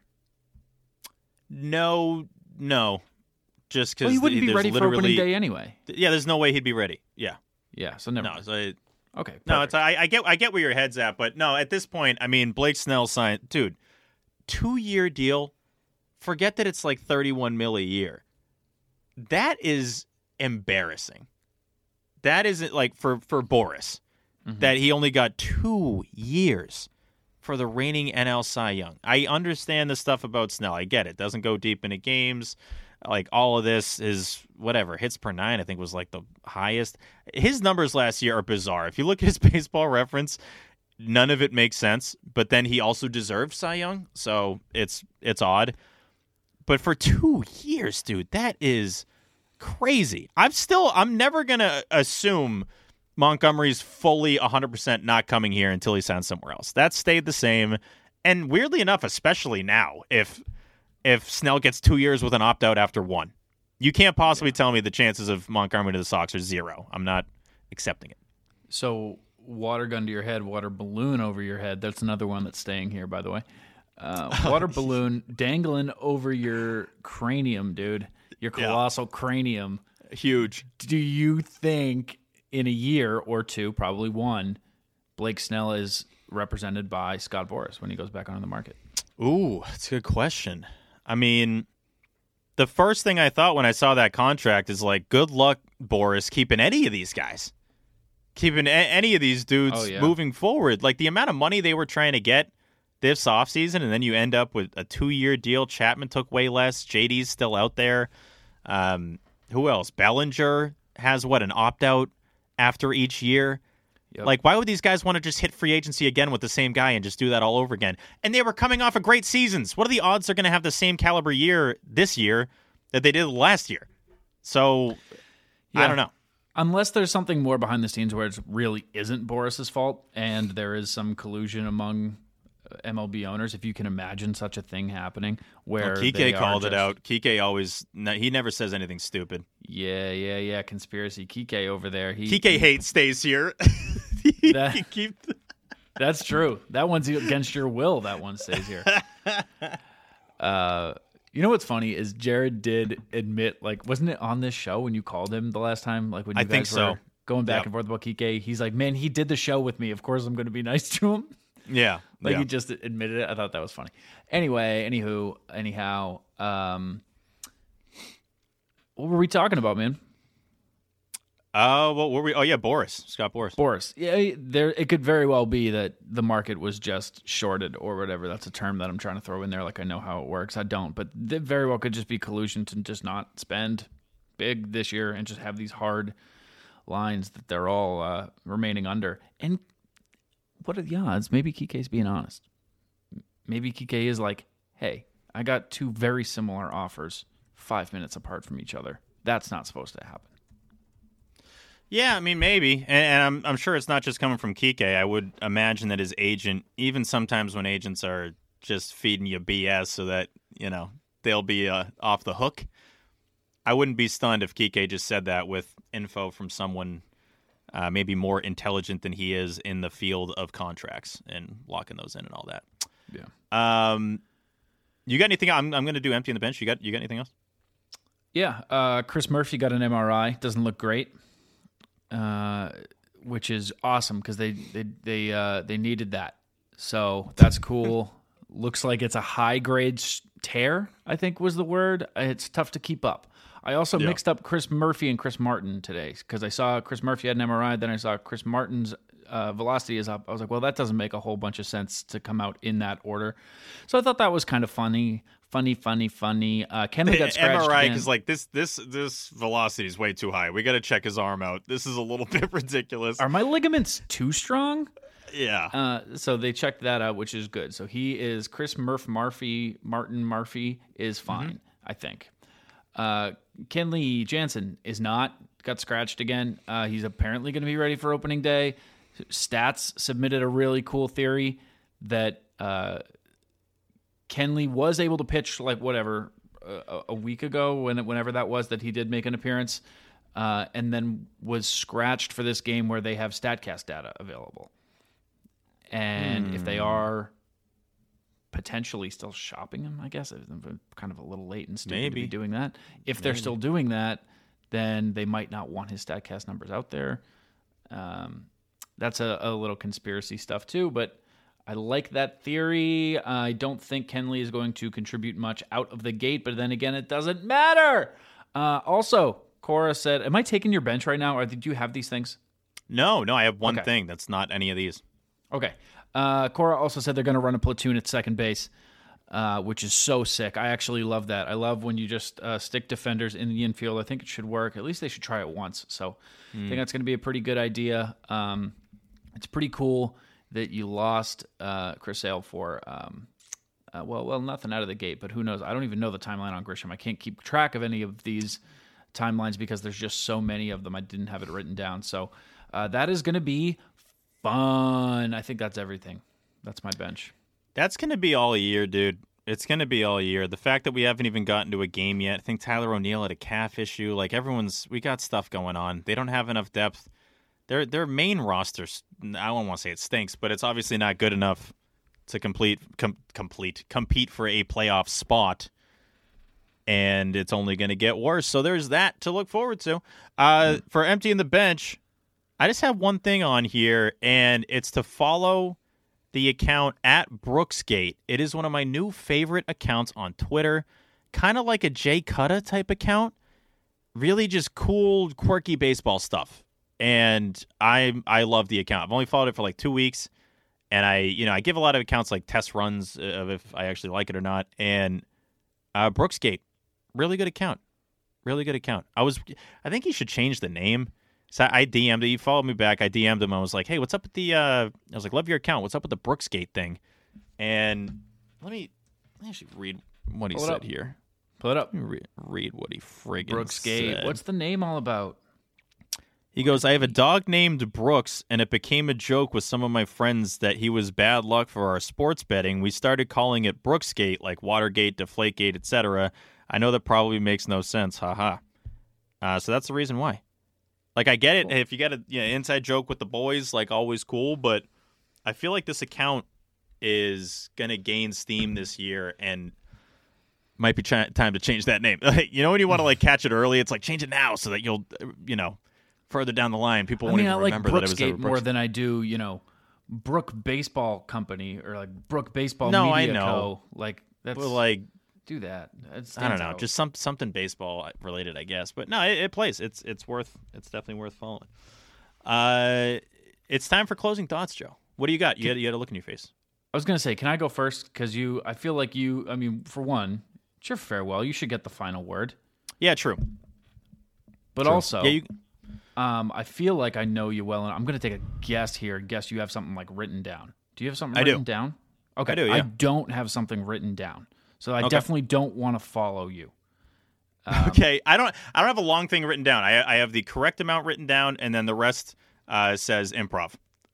No. Just because Well, he wouldn't be ready for opening day anyway. Yeah, there's no way he'd be ready. Yeah. Yeah, so never. No, mind. so Okay. no, perfect. it's I get where your head's at, but no, at this point, I mean, Blake Snell signed, dude, 2-year deal. Forget that it's like $31 million a year. That is embarrassing. That isn't like for Boris that he only got 2 years for the reigning NL Cy Young. I understand the stuff about Snell. I get it. Doesn't go deep into games. Like all of this is whatever. Hits per 9, I think, was like the highest. His numbers last year are bizarre. If you look at his baseball reference, none of it makes sense. But then he also deserved Cy Young, so it's odd. But for 2 years, dude, that is crazy. I'm never gonna assume Montgomery's fully 100% not coming here until he signs somewhere else. That stayed the same. And weirdly enough, especially now, if Snell gets 2 years with an opt-out after 1, you can't possibly tell me the chances of Montgomery to the Sox are 0. I'm not accepting it. So water gun to your head, water balloon over your head. That's another one that's staying here, by the way. Water balloon dangling over your cranium, dude. Your colossal cranium. Huge. Do you think in a year or two, probably 1, Blake Snell is represented by Scott Boras when he goes back onto the market? Ooh, that's a good question. I mean, the first thing I thought when I saw that contract is like, good luck, Boris, keeping any of these guys. Keeping any of these dudes moving forward. Like the amount of money they were trying to get this offseason, and then you end up with a 2-year deal. Chapman took way less. JD's still out there. Who else? Bellinger has, an opt-out after each year? Yep. Like, why would these guys want to just hit free agency again with the same guy and just do that all over again? And they were coming off of great seasons. What are the odds they're going to have the same caliber year this year that they did last year? So, I don't know. Unless there's something more behind the scenes where it really isn't Boris's fault and there is some collusion among MLB owners, if you can imagine such a thing happening. Where Kike called it out. Kike he never says anything stupid. Yeah. Conspiracy. Kike over there. Kike hates stays here. That's true. That one's against your will. That one stays here. You know what's funny is Jared did admit, wasn't it on this show when you called him the last time? Like when you guys were going back and forth about Kike, he's like, "Man, he did the show with me. Of course, I'm going to be nice to him." Yeah, he just admitted it. I thought that was funny. Anyway, anyhow, what were we talking about, man? What were we? Oh yeah, Scott Boras. Boras. Yeah, it could very well be that the market was just shorted or whatever. That's a term that I'm trying to throw in there. Like I know how it works. I don't, but it very well could just be collusion to just not spend big this year and just have these hard lines that they're all remaining under. And what are the odds? Maybe Kike's being honest. Maybe Kike is like, hey, I got 2 very similar offers 5 minutes apart from each other. That's not supposed to happen. Yeah, I mean, maybe. And I'm sure it's not just coming from Kike. I would imagine that his agent, even sometimes when agents are just feeding you BS so that, they'll be off the hook, I wouldn't be stunned if Kike just said that with info from someone maybe more intelligent than he is in the field of contracts and locking those in and all that. Yeah. You got anything? I'm going to do empty in the bench. You got anything else? Yeah. Chris Murphy got an MRI. Doesn't look great. Which is awesome because they needed that. So that's cool. Looks like it's a high grade tear, I think was the word. It's tough to keep up. I also mixed up Chris Murphy and Chris Martin today because I saw Chris Murphy had an MRI, then I saw Chris Martin's velocity is up. I was like, well, that doesn't make a whole bunch of sense to come out in that order. So I thought that was kind of funny. Kenley got scratched MRI again. is like this velocity is way too high. We got to check his arm out. This is a little bit ridiculous. Are my ligaments too strong? Yeah. So they checked that out, which is good. So he is Chris Martin Murphy is fine, I think. Kenley Jansen is not. Got scratched again. He's apparently going to be ready for opening day. Stats submitted a really cool theory that Kenley was able to pitch a week ago, whenever that was, that he did make an appearance, and then was scratched for this game where they have StatCast data available. And if they are potentially still shopping him, I guess it's kind of a little late and stupid to be doing that. If they're still doing that, then they might not want his StatCast numbers out there. That's a little conspiracy stuff too, but I like that theory. I don't think Kenley is going to contribute much out of the gate, but then again, it doesn't matter. Also, Cora said, am I taking your bench right now, or did you have these things? No, I have one thing that's not any of these. Okay. Cora also said they're going to run a platoon at second base, which is so sick. I actually love that. I love when you just stick defenders in the infield. I think it should work. At least they should try it once. So I think that's going to be a pretty good idea. It's pretty cool that you lost Chris Sale for, nothing out of the gate, but who knows? I don't even know the timeline on Grisham. I can't keep track of any of these timelines because there's just so many of them. I didn't have it written down. So that is going to be fun. I think that's everything. That's my bench. That's going to be all year, dude. It's going to be all year. The fact that we haven't even gotten to a game yet, I think Tyler O'Neill had a calf issue. Like, we got stuff going on. They don't have enough depth. Their main rosters, I don't want to say it stinks, but it's obviously not good enough to compete for a playoff spot. And it's only going to get worse. So there's that to look forward to. For emptying the bench, I just have one thing on here, and it's to follow the account at Brooksgate. It is one of my new favorite accounts on Twitter, kind of like a Jay Cutta type account. Really just cool, quirky baseball stuff. And I love the account. I've only followed it for like 2 weeks, And I give a lot of accounts like test runs of if I actually like it or not. And Brooksgate, really good account. Really good account. I think he should change the name. So I DM'd him. He followed me back. I DM'd him. I was like, hey, what's up with the I was like, love your account. What's up with the Brooksgate thing? And let me actually read what he said here. Pull it up. Read what he friggin' Brooksgate. said. What's the name all about? He goes, I have a dog named Brooks, and it became a joke with some of my friends that he was bad luck for our sports betting. We started calling it Brooksgate, like Watergate, Deflategate, etc. I know that probably makes no sense. Haha. So that's the reason why. Like, I get it. If you got an inside joke with the boys, like, always cool. But I feel like this account is going to gain steam this year and might be time to change that name. You know when you want to, like, catch it early? It's like, change it now so that you'll, further down the line, people won't even remember that it was ever Brooksgate more than I do, Brook Baseball Company or like Brook Baseball No, Media I know. Co. Like that's But, like, do that. I don't know, just something baseball related, I guess. But no, it plays. It's definitely worth following. It's time for closing thoughts, Joe. What do you got? You got a look in your face. I was gonna say, can I go first? Because I feel like for one, it's your farewell. You should get the final word. Yeah, true. But also, yeah, I feel like I know you well, and I'm gonna take a guess here. Guess you have something like written down. Do you have something written down? Okay, I do. Yeah. I don't have something written down, so I definitely don't want to follow you. Okay, I don't have a long thing written down. I have the correct amount written down, and then the rest says improv.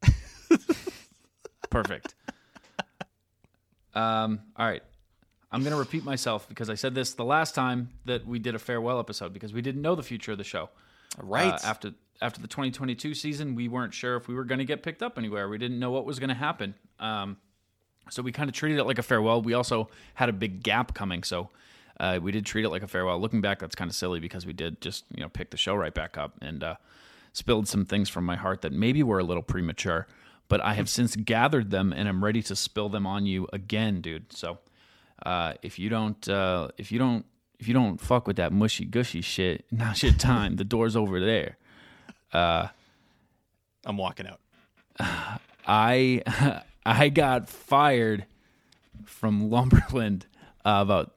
Perfect. All right. I'm going to repeat myself because I said this the last time that we did a farewell episode because we didn't know the future of the show. Right. After the 2022 season, we weren't sure if we were going to get picked up anywhere. We didn't know what was going to happen. So we kind of treated it like a farewell. We also had a big gap coming, so we did treat it like a farewell. Looking back, that's kind of silly because we did just pick the show right back up and spilled some things from my heart that maybe were a little premature, but I have since gathered them and I'm ready to spill them on you again, dude. So if you don't fuck with that mushy gushy shit, now's your time. The door's over there. I'm walking out. I got fired from Lumberland about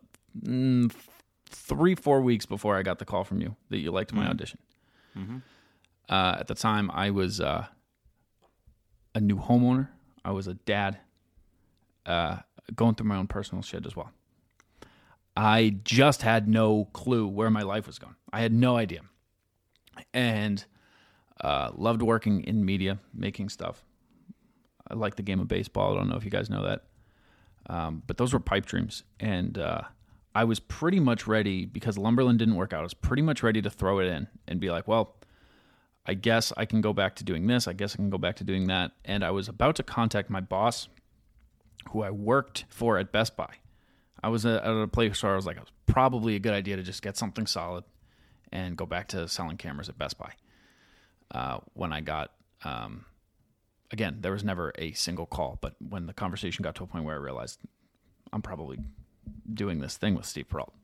3-4 weeks before I got the call from you that you liked my audition. Mm-hmm. At the time, I was a new homeowner. I was a dad, going through my own personal shit as well. I just had no clue where my life was going. I had no idea. And loved working in media, making stuff. I like the game of baseball. I don't know if you guys know that. But those were pipe dreams. And I was pretty much ready, because Lumberland didn't work out, I was pretty much ready to throw it in and be like, well, I guess I can go back to doing this. I guess I can go back to doing that. And I was about to contact my boss, who I worked for at Best Buy. I was at a place where I was like, it was probably a good idea to just get something solid and go back to selling cameras at Best Buy. When I got, again, there was never a single call, but when the conversation got to a point where I realized I'm probably doing this thing with Steve Peralt.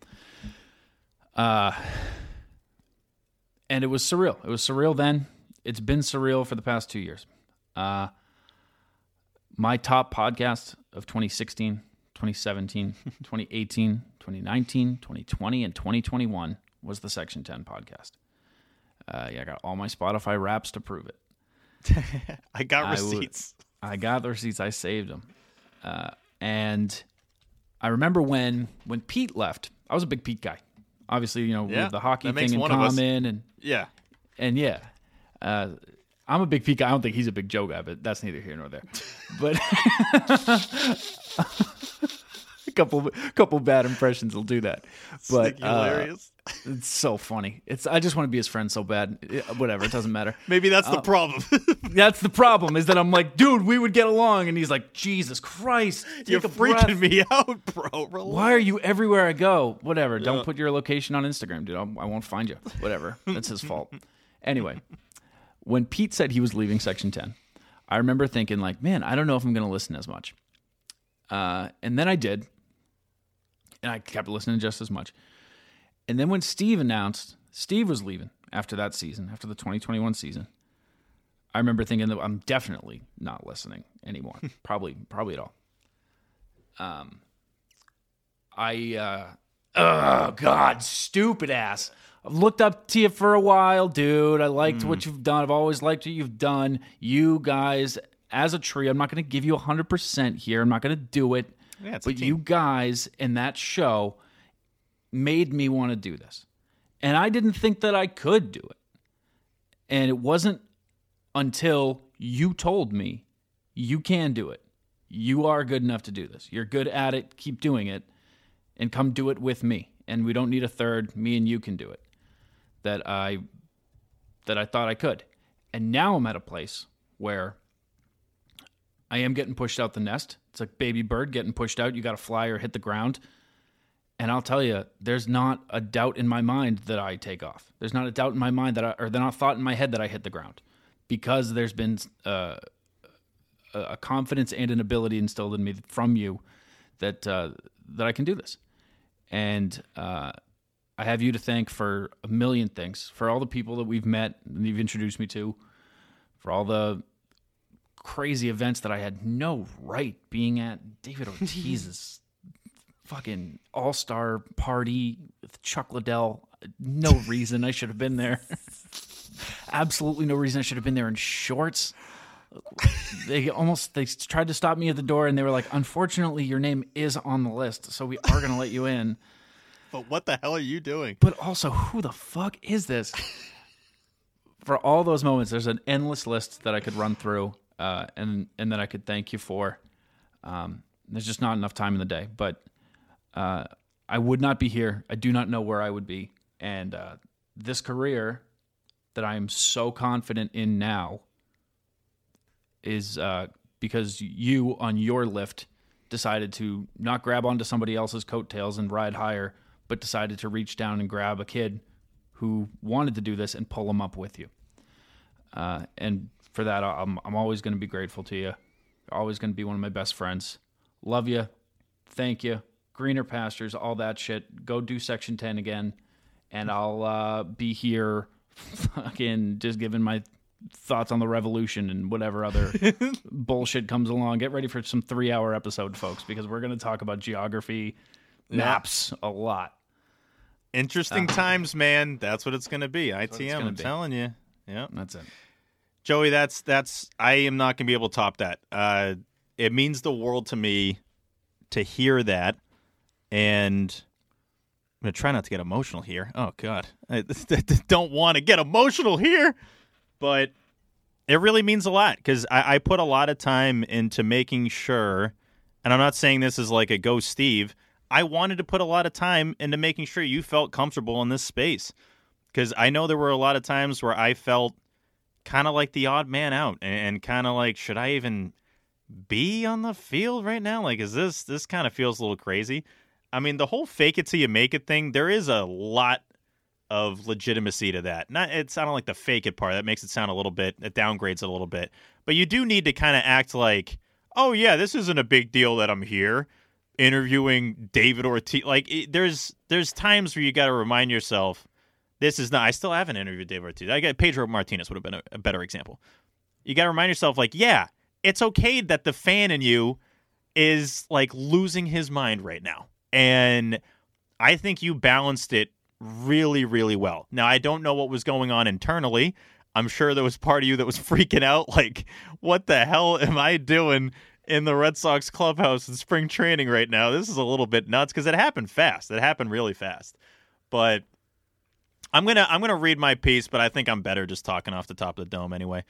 And it was surreal. It was surreal then. It's been surreal for the past 2 years. My top podcast of 2016, 2017, 2018, 2019, 2020, and 2021 was the Section 10 podcast. I got all my Spotify raps to prove it. I got receipts. I got the receipts. I saved them. And I remember when Pete left, I was a big Pete guy. Obviously, with the hockey thing in common. And yeah. I'm a big Pete guy. I don't think he's a big Joe guy, but that's neither here nor there. But a couple bad impressions will do that. But hilarious. It's so funny. I just want to be his friend so bad. Whatever, it doesn't matter. Maybe that's the problem. That's the problem, is that I'm like, dude, we would get along, and he's like, Jesus Christ, you're freaking me out, bro. Relax. Why are you everywhere I go? Whatever. Yeah. Don't put your location on Instagram, dude. I won't find you. Whatever. That's his fault. Anyway, when Pete said he was leaving Section 10, I remember thinking, like, man, I don't know if I'm going to listen as much. And then I did, and I kept listening just as much. And then when Steve announced Steve was leaving after that season, after the 2021 season, I remember thinking that I'm definitely not listening anymore. probably at all. Oh God, stupid ass. I've looked up to you for a while, dude. I liked what you've done. I've always liked what you've done. You guys, as a trio, I'm not going to give you 100% here. I'm not going to do it. Yeah, it's a but team. you guys in that show made me want to do this. And I didn't think that I could do it. And it wasn't until you told me you can do it. You are good enough to do this. You're good at it. Keep doing it. And come do it with me. And we don't need a third. Me and you can do it. That I thought I could. And now I'm at a place where I am getting pushed out the nest. It's like baby bird getting pushed out. You got to fly or hit the ground. And I'll tell you, there's not a doubt in my mind that I take off. There's not a doubt in my mind there's not a thought in my head that I hit the ground, because there's been a confidence and an ability instilled in me from you that I can do this. And I have you to thank for a million things, for all the people that we've met and you've introduced me to, for all the crazy events that I had no right being at. David Ortiz's fucking all-star party with Chuck Liddell. No reason I should have been there. Absolutely no reason I should have been there in shorts. They tried to stop me at the door, and they were like, unfortunately, your name is on the list, so we are going to let you in. But what the hell are you doing? But also, who the fuck is this? For all those moments, there's an endless list that I could run through, and that I could thank you for. There's just not enough time in the day, but I would not be here. I do not know where I would be. And this career that I am so confident in now is because you, on your lift, decided to not grab onto somebody else's coattails and ride higher, but decided to reach down and grab a kid who wanted to do this and pull him up with you. And for that, I'm always going to be grateful to you. You're always going to be one of my best friends. Love you. Thank you. Greener pastures, all that shit. Go do Section 10 again, and I'll be here fucking just giving my thoughts on the revolution and whatever other bullshit comes along. Get ready for some 3-hour episode, folks, because we're going to talk about geography, maps a lot. Interesting times, man. That's what it's going to be. ITM, I'm telling you. Yeah, that's it. Joey, that's. I am not going to be able to top that. It means the world to me to hear that, and I'm going to try not to get emotional here. Oh, God. I don't want to get emotional here, but it really means a lot, because I put a lot of time into making sure, and I'm not saying this is like a go Steve, I wanted to put a lot of time into making sure you felt comfortable in this space, because I know there were a lot of times where I felt kind of like the odd man out, and kind of like, should I even be on the field right now? Like, is this kind of feels a little crazy. I mean, the whole fake it till you make it thing, there is a lot of legitimacy to that. It's not like the fake it part. That makes it sound it downgrades it a little bit. But you do need to kind of act like, oh yeah, this isn't a big deal that I'm here interviewing David Ortiz. Like, there's times where you got to remind yourself, this is not, I still haven't interviewed David Ortiz. Pedro Martinez would have been a better example. You got to remind yourself, like, yeah, it's okay that the fan in you is like losing his mind right now. And I think you balanced it really, really well. Now, I don't know what was going on internally. I'm sure there was part of you that was freaking out, like, what the hell am I doing in the Red Sox clubhouse in spring training right now? This is a little bit nuts, because it happened fast. It happened really fast. But I'm gonna read my piece, but I think I'm better just talking off the top of the dome anyway.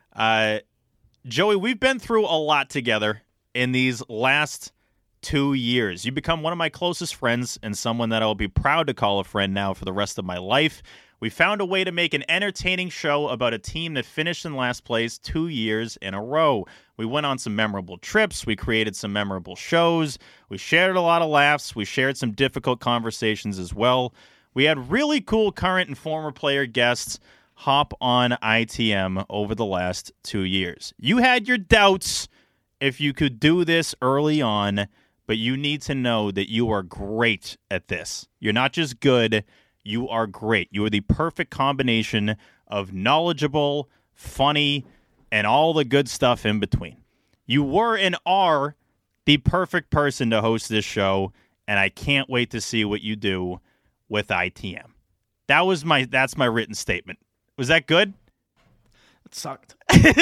Joey, we've been through a lot together in these last 2 years. You become one of my closest friends and someone that I'll be proud to call a friend now for the rest of my life. We found a way to make an entertaining show about a team that finished in last place 2 years in a row. We went on some memorable trips. We created some memorable shows. We shared a lot of laughs. We shared some difficult conversations as well. We had really cool current and former player guests hop on ITM over the last 2 years. You had your doubts if you could do this early on, but you need to know that you are great at this. You're not just good, you are great. You are the perfect combination of knowledgeable, funny, and all the good stuff in between. You were and are the perfect person to host this show, and I can't wait to see what you do with ITM. That's my written statement. Was that good? It sucked.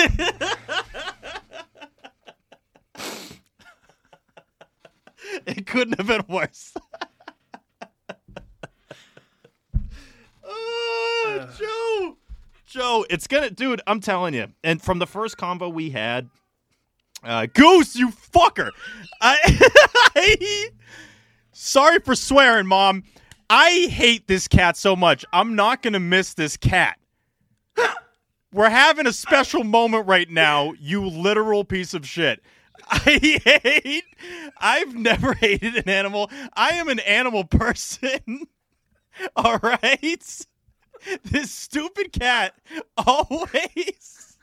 It couldn't have been worse. Joe, it's gonna, dude, I'm telling you. And from the first convo we had, Goose, you fucker. Sorry for swearing, Mom. I hate this cat so much. I'm not gonna miss this cat. We're having a special moment right now, you literal piece of shit. I've never hated an animal. I am an animal person. All right? This stupid cat always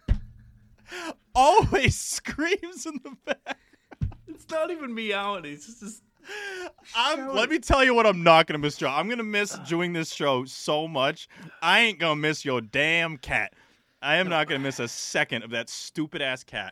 screams in the back. It's not even meowing. It's just let me tell you what I'm not going to miss, Joe. I'm going to miss doing this show so much. I ain't going to miss your damn cat. I am not going to miss a second of that stupid-ass cat.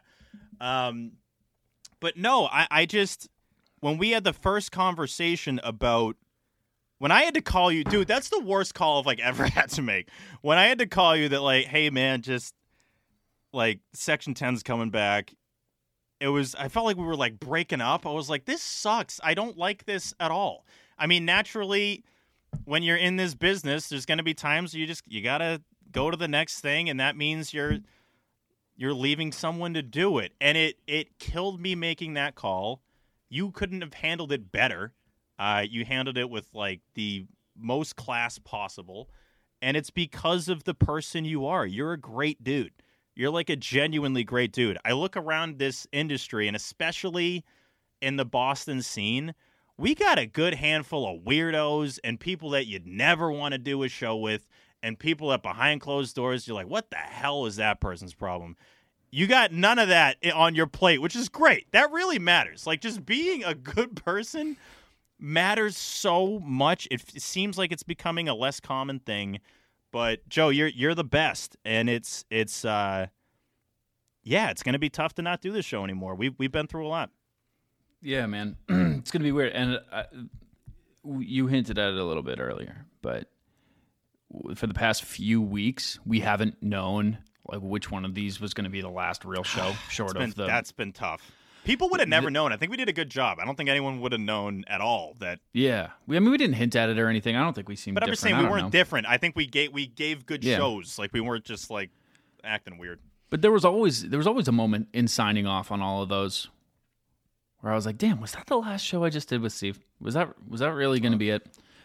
But no, I just, when we had the first conversation about, when I had to call you, dude, that's the worst call I've, like, ever had to make. When I had to call you that, like, hey, man, just, like, Section 10's coming back. I felt like we were, like, breaking up. I was like, this sucks. I don't like this at all. I mean, naturally, when you're in this business, there's going to be times you got to go to the next thing, and that means you're leaving someone to do it. And it killed me making that call. You couldn't have handled it better. You handled it with, like, the most class possible. And it's because of the person you are. You're a great dude. You're, like, a genuinely great dude. I look around this industry, and especially in the Boston scene, we got a good handful of weirdos and people that you'd never want to do a show with, and people that behind closed doors, you're like, what the hell is that person's problem? You got none of that on your plate, which is great. That really matters. Like, just being a good person matters so much. It seems like it's becoming a less common thing. But Joe, you're the best, and it's going to be tough to not do this show anymore. We've been through a lot. Yeah, man, it's gonna be weird. And you hinted at it a little bit earlier, but for the past few weeks, we haven't known, like, which one of these was going to be the last real show. That's been tough. People would have never known. I think we did a good job. I don't think anyone would have known at all that. Yeah, we didn't hint at it or anything. I don't think we seemed. But I'm different. just saying we weren't different. I think we gave good shows. Like, we weren't just, like, acting weird. But there was always a moment in signing off on all of those where I was like, "Damn, was that the last show I just did with Steve? Was that really going to be it?"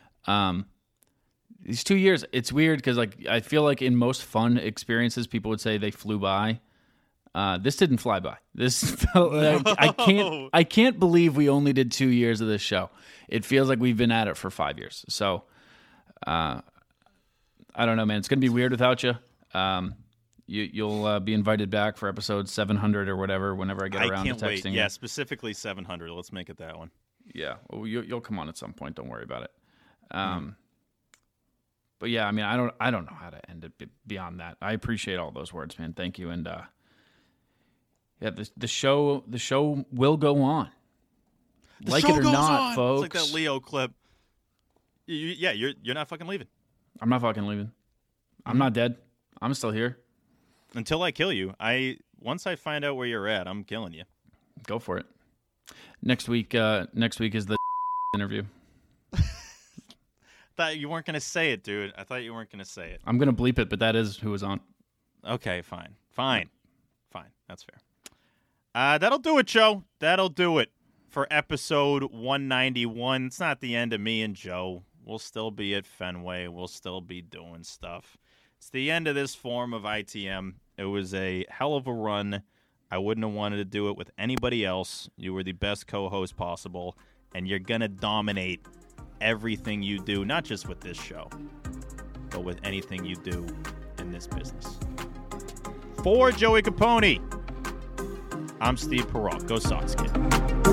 These 2 years, it's weird because, like, I feel like in most fun experiences, people would say they flew by. This didn't fly by. This felt like I can't believe we only did 2 years of this show. It feels like we've been at it for 5 years. So, I don't know, man. It's gonna be weird without you. You'll be invited back for episode 700 or whatever whenever I get around to texting you. Yeah, specifically 700. Let's make it that one. Yeah, well, you'll come on at some point. Don't worry about it. But yeah, I mean, I don't know how to end it beyond that. I appreciate all those words, man. Thank you. And yeah, the show will go on. Like it or not, folks. It's like that Leo clip. You're not fucking leaving. I'm not fucking leaving. I'm not dead. I'm still here. Until I kill you. Once I find out where you're at, I'm killing you. Go for it. Next week is the interview. Thought you weren't going to say it, dude. I thought you weren't going to say it. I'm going to bleep it, but that is who was on. Okay, fine. That's fair. That'll do it, Joe. That'll do it for episode 191. It's not the end of me and Joe. We'll still be at Fenway. We'll still be doing stuff. It's the end of this form of ITM. It was a hell of a run. I wouldn't have wanted to do it with anybody else. You were the best co-host possible, and you're going to dominate everything you do, not just with this show, but with anything you do in this business. For Joey Capone, I'm Steve Perrault. Go Sox, kid.